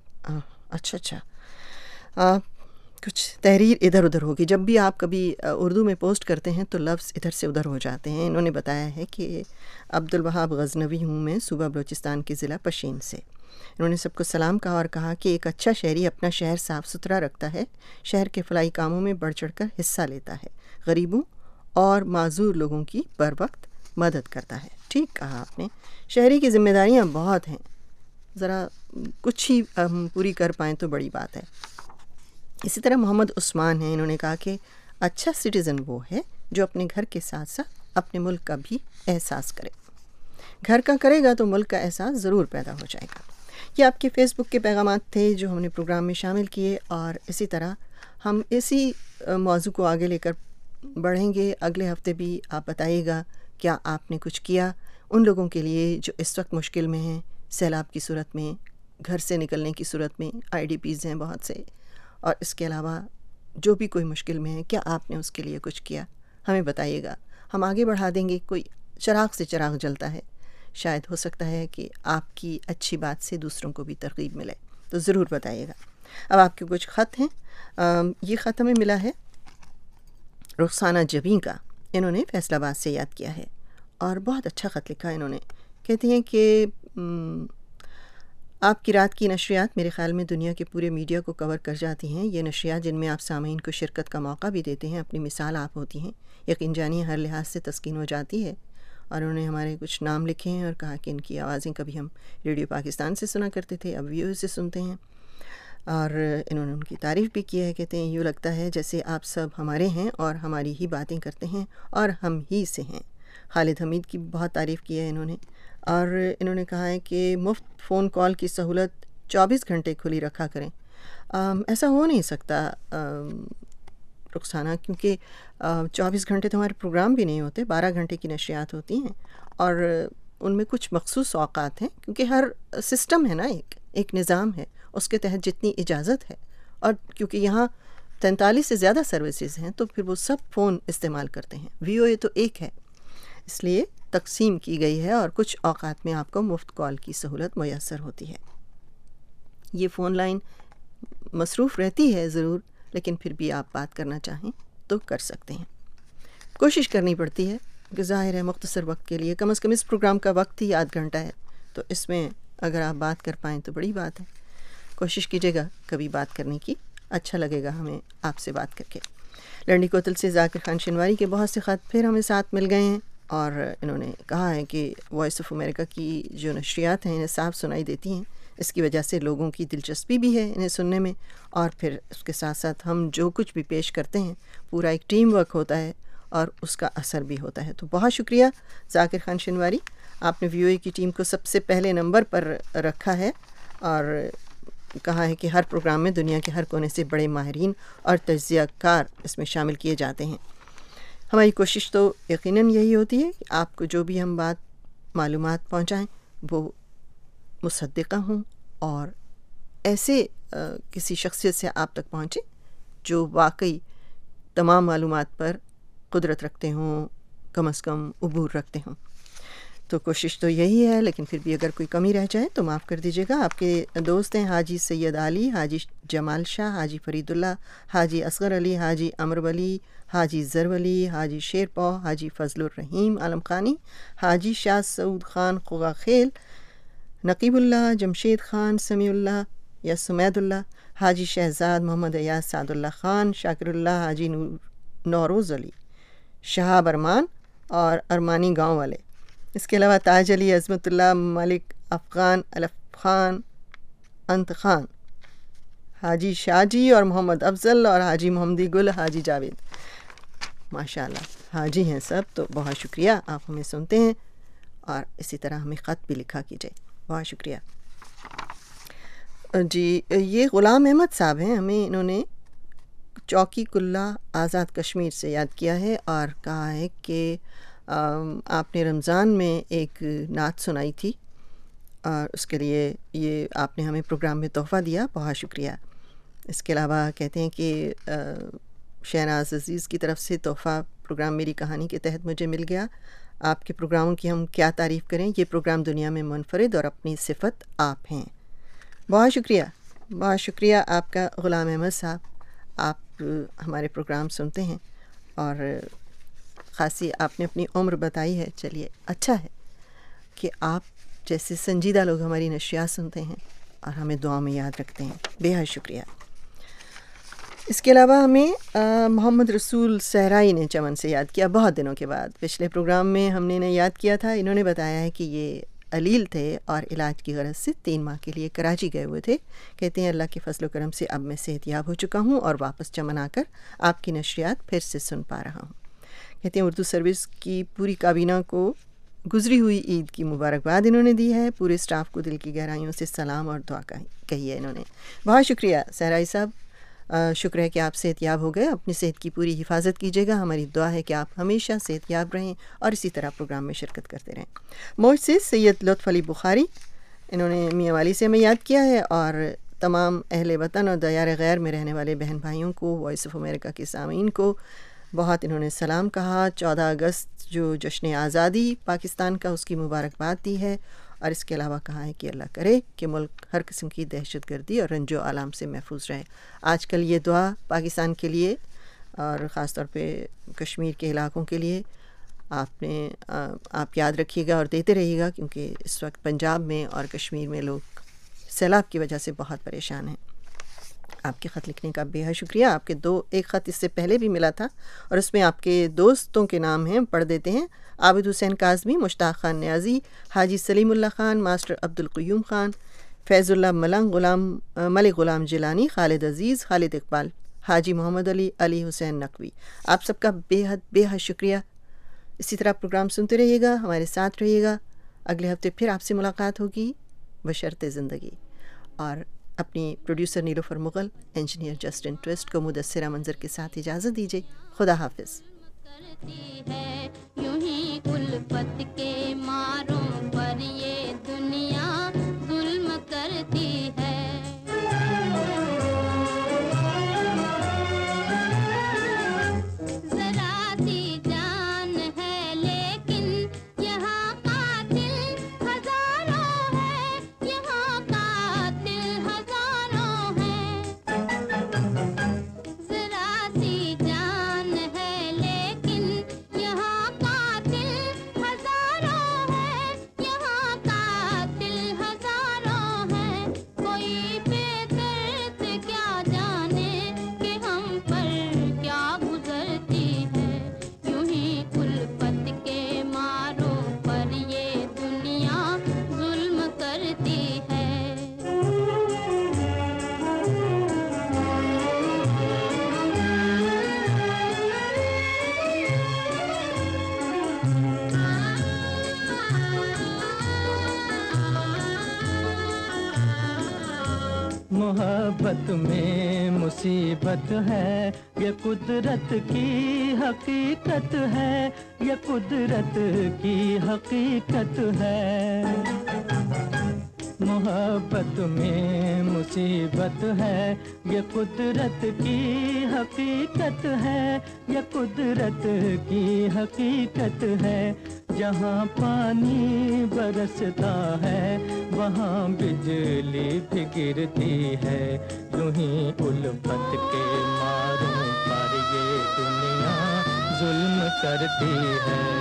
کچھ تحریر ادھر ادھر ہوگی، جب بھی آپ کبھی اردو میں پوسٹ کرتے ہیں تو لفظ ادھر سے ادھر ہو جاتے ہیں۔ انہوں نے بتایا ہے کہ عبدالوہاب غزنوی ہوں میں صوبہ بلوچستان کے ضلع پشین سے۔ انہوں نے سب کو سلام کہا اور کہا کہ ایک اچھا شہری اپنا شہر صاف ستھرا رکھتا ہے، شہر کے فلاحی کاموں میں بڑھ چڑھ کر حصہ لیتا ہے، غریبوں اور معذور لوگوں کی بر وقت مدد کرتا ہے۔ ٹھیک کہا آپ نے، شہری کی ذمہ داریاں بہت ہیں، ذرا کچھ ہی ہم پوری کر پائیں تو بڑی بات ہے۔ اسی طرح محمد عثمان ہیں، انہوں نے کہا کہ اچھا سٹیزن وہ ہے جو اپنے گھر کے ساتھ ساتھ اپنے ملک کا بھی احساس کرے، گھر کا کرے گا تو ملک کا احساس ضرور پیدا ہو جائے گا۔ یہ آپ کے فیس بک کے پیغامات تھے جو ہم نے پروگرام میں شامل کیے، اور اسی طرح ہم اسی موضوع کو آگے لے کر بڑھیں گے۔ اگلے ہفتے بھی آپ بتائیے گا کیا آپ نے کچھ کیا ان لوگوں کے لیے جو اس وقت مشکل میں ہیں، سیلاب کی صورت میں، گھر سے نکلنے کی صورت میں، IDPs ہیں بہت سے، اور اس کے علاوہ جو بھی کوئی مشکل میں ہے، کیا آپ نے اس کے لیے کچھ کیا، ہمیں بتائیے گا، ہم آگے بڑھا دیں گے۔ کوئی چراغ سے چراغ جلتا ہے، شاید ہو سکتا ہے کہ آپ کی اچھی بات سے دوسروں کو بھی ترغیب ملے، تو ضرور بتائیے گا۔ اب آپ کے کچھ خط ہیں، یہ خط ہمیں ملا ہے رخسانہ جبیں کا، انہوں نے فیصل آباد سے یاد کیا ہے اور بہت اچھا خط لکھا ہے۔ انہوں نے کہتے ہیں کہ آپ کی رات کی نشریات میرے خیال میں دنیا کے پورے میڈیا کو کور کر جاتی ہیں۔ یہ نشریات جن میں آپ سامعین کو شرکت کا موقع بھی دیتے ہیں، اپنی مثال آپ ہوتی ہیں، یقین جانیے ہر لحاظ سے تسکین ہو جاتی ہے۔ اور انہوں نے ہمارے کچھ نام لکھے ہیں اور کہا کہ ان کی آوازیں کبھی ہم ریڈیو پاکستان سے سنا کرتے تھے، اب ویو سے سنتے ہیں، اور انہوں نے ان کی تعریف بھی کی ہے۔ کہتے ہیں یوں لگتا ہے جیسے آپ سب ہمارے ہیں اور ہماری ہی باتیں کرتے ہیں اور ہم ہی سے ہیں۔ خالد حمید کی بہت تعریف کی ہے انہوں نے، اور انہوں نے کہا ہے کہ مفت فون کال کی سہولت 24 گھنٹے کھلی رکھا کریں۔ ایسا ہو نہیں سکتا رخسانہ، کیونکہ 24 گھنٹے تو ہمارے پروگرام بھی نہیں ہوتے، 12 گھنٹے کی نشریات ہوتی ہیں، اور ان میں کچھ مخصوص اوقات ہیں، کیونکہ ہر سسٹم ہے نا، ایک نظام ہے، اس کے تحت جتنی اجازت ہے، اور کیونکہ یہاں 43 سے زیادہ سروسز ہیں تو پھر وہ سب فون استعمال کرتے ہیں، VOA تو ایک ہے، اس لیے تقسیم کی گئی ہے، اور کچھ اوقات میں آپ کو مفت کال کی سہولت میسر ہوتی ہے۔ یہ فون لائن مصروف رہتی ہے ضرور، لیکن پھر بھی آپ بات کرنا چاہیں تو کر سکتے ہیں۔ کوشش کرنی پڑتی ہے کہ ظاہر ہے مختصر وقت کے لیے، کم از کم اس پروگرام کا وقت ہی 8 گھنٹہ ہے، تو اس میں اگر آپ بات کر پائیں تو بڑی بات ہے۔ کوشش کیجیے گا کبھی بات کرنے کی، اچھا لگے گا ہمیں آپ سے بات کر کے۔ لنڈی کوتل سے ذاکر خان شنواری کے بہت سے خط پھر ہمیں ساتھ مل گئے ہیں، اور انہوں نے کہا ہے کہ وائس آف امریکہ کی جو نشریات ہیں انہیں صاف سنائی دیتی ہیں، اس کی وجہ سے لوگوں کی دلچسپی بھی ہے انہیں سننے میں، اور پھر اس کے ساتھ ساتھ ہم جو کچھ بھی پیش کرتے ہیں پورا ایک ٹیم ورک ہوتا ہے اور اس کا اثر بھی ہوتا ہے۔ تو بہت شکریہ ذاکر خان شنواری، آپ نے VOA کی ٹیم کو سب سے پہلے نمبر پر رکھا ہے، اور کہا ہے کہ ہر پروگرام میں دنیا کے ہر کونے سے بڑے ماہرین اور تجزیہ کار اس میں شامل کیے جاتے ہیں۔ हमारी कोशिश तो यकीनन यही होती है कि आपको जो भी हम बात मालूमात पहुँचाएँ वो मुसद्दिक़ा हों और ऐसे किसी शख्सियत से आप तक पहुँचे जो वाकई तमाम मालूमात पर कुदरत रखते हों, कम से कम उबूर रखते हों। तो कोशिश तो यही है, लेकिन फिर भी अगर कोई कमी रह जाए तो माफ़ कर दीजिएगा। आपके दोस्त हैं हाजी सैयद अली, हाजी जमाल शाह, हाजी फरीदुल्लाह, हाजी असगर अली, हाजी अमर वली, हाजी ज़रवली, हाजी शेरपा, हाजी फजलुर रहीम आलम खानी, हाजी शाह सऊद ख़ान खुगा खेल, नकीबुल्लाह, जमशेद ख़ान, समीउल्लाह या सुमैदुल्लाह, हाजी शहजाद मोहम्मद अयाज सादुल्लाह ख़ान, शाकिरुल्लाह, हाजी नौरोज़ अली, शहाब अरमान और अरमानी गाँव वाले। इसके अलावा ताज अली, अज़मतुल्लाह, मलिक अफ़ग़ान, अलफ़ ख़ान, अंत ख़ान, हाजी शाहजी और मोहम्मद अफजल और हाजी मोहम्मदी गुल, हाजी जावेद। माशाअल्लाह हाजी हैं सब, तो बहुत शुक्रिया, आप हमें सुनते हैं और इसी तरह हमें ख़त भी लिखा कीजिए। बहुत शुक्रिया जी। ये ग़ुलाम अहमद साहब हैं, हमें इन्होंने चौकी कुल्ला आज़ाद कश्मीर से याद किया है और कहा है कि आपने रमज़ान में एक नात सुनाई थी और उसके लिए ये आपने हमें प्रोग्राम में तोहफ़ा दिया, बहुत शुक्रिया। इसके अलावा कहते हैं कि शहनाज अज़ीज़ की तरफ से तोहफ़ा प्रोग्राम मेरी कहानी के तहत मुझे मिल गया। आपके प्रोग्रामों की हम क्या तारीफ़ करें, ये प्रोग्राम दुनिया में मुनफरिद और अपनी सिफत आप हैं। बहुत शुक्रिया, बहुत शुक्रिया आपका ग़ुलाम अहमद साहब। आप हमारे प्रोग्राम सुनते हैं और ख़ासी आपने अपनी उम्र बताई है। चलिए अच्छा है कि आप जैसे संजीदा लोग हमारी नशियात सुनते हैं और हमें दुआ में याद रखते हैं। बेहद शुक्रिया। इसके अलावा हमें मोहम्मद रसूल सहराई ने चमन से याद किया बहुत दिनों के बाद। पिछले प्रोग्राम में हमने इन्हें याद किया था। इन्होंने बताया है कि ये अलील थे और इलाज की गरज से 3 माह के लिए कराची गए हुए थे। कहते हैं अल्लाह के फजल व करम से अब मैं सेहतयाब हो चुका हूँ और वापस चमन आकर आपकी नशरियात फिर से सुन पा रहा हूँ। कहते हैं उर्दू सर्विस की पूरी काबीना को गुजरी हुई ईद की मुबारकबाद इन्होंने दी है। पूरे स्टाफ को दिल की गहराइयों से सलाम और दुआ कही है इन्होंने। बहुत शुक्रिया सहराई साहब, शुक्र है कि आप सेहतयाब हो गए। अपनी सेहत की पूरी हिफाजत कीजिएगा। हमारी दुआ है कि आप हमेशा सेहतयाब रहें और इसी तरह प्रोग्राम में शिरकत करते रहें। मौज से सैयद लुत्फ़ अली बुखारी, इन्होंने मियाँ वाली से हमें याद किया है और तमाम अहले वतन और दयार गैर में रहने वाले बहन भाइयों को, वॉइस ऑफ अमेरिका के सामीन को बहुत इन्होंने सलाम कहा। 14 अगस्त जो जश्न आज़ादी पाकिस्तान का, उसकी मुबारकबाद दी है और इसके अलावा कहा है कि अल्लाह करे कि मुल्क हर किस्म की दहशतगर्दी और रंजो आलाम से महफूज रहे। आजकल ये दुआ पाकिस्तान के लिए और ख़ास तौर पे कश्मीर के इलाकों के लिए आप याद रखिएगा और देते रहिएगा, क्योंकि इस वक्त पंजाब में और कश्मीर में लोग सैलाब की वजह से बहुत परेशान हैं। आपके ख़त लिखने का बेहद शुक्रिया। आपके एक ख़त इससे पहले भी मिला था और उसमें आपके दोस्तों के नाम हैं, पढ़ देते हैं। आबिद हुसैन काज़मी, मुश्ताक़ खान न्याजी, हाजी सलीमुल्लाह खान, मास्टर अब्दुल क़य्यूम खान, फैज़ुल्लाह मलंग, मलिक ग़ुलाम जिलानी, खालिद अज़ीज़, खालिद इकबाल, हाजी मोहम्मद अली, अली हुसैन नकवी। आप सबका बेहद बेहद शुक्रिया। इसी तरह प्रोग्राम सुनते रहिएगा, हमारे साथ रहिएगा। अगले हफ्ते फिर आपसे मुलाकात होगी बशर्ते ज़िंदगी। और अपनी producer Nilofar Mughal, engineer Justin Twist को मुदस्सिरा मंजर के साथ इजाज़त दीजिए। खुदा हाफिज़। यूं ही उल्फत के मारों पर ये दुनिया जुल्म करती है। जरा सी जान है लेकिन यहाँ कातिल हजारों है, यहाँ कातिल हजारों है। जरा सी जान है लेकिन यहाँ कातिल हजारों मोहब्बत में मुसीबत है, ये कुदरत की हकीकत है, ये कुदरत की हकीकत है। मोहब्बत में मुसीबत है, ये कुदरत की हकीकत है, ये कुदरत की हकीकत है। जहाँ पानी बरसता है वहाँ बिजली भी गिरती है, यूं ही उल्फत के मारों पर ये दुनिया जुल्म करती है।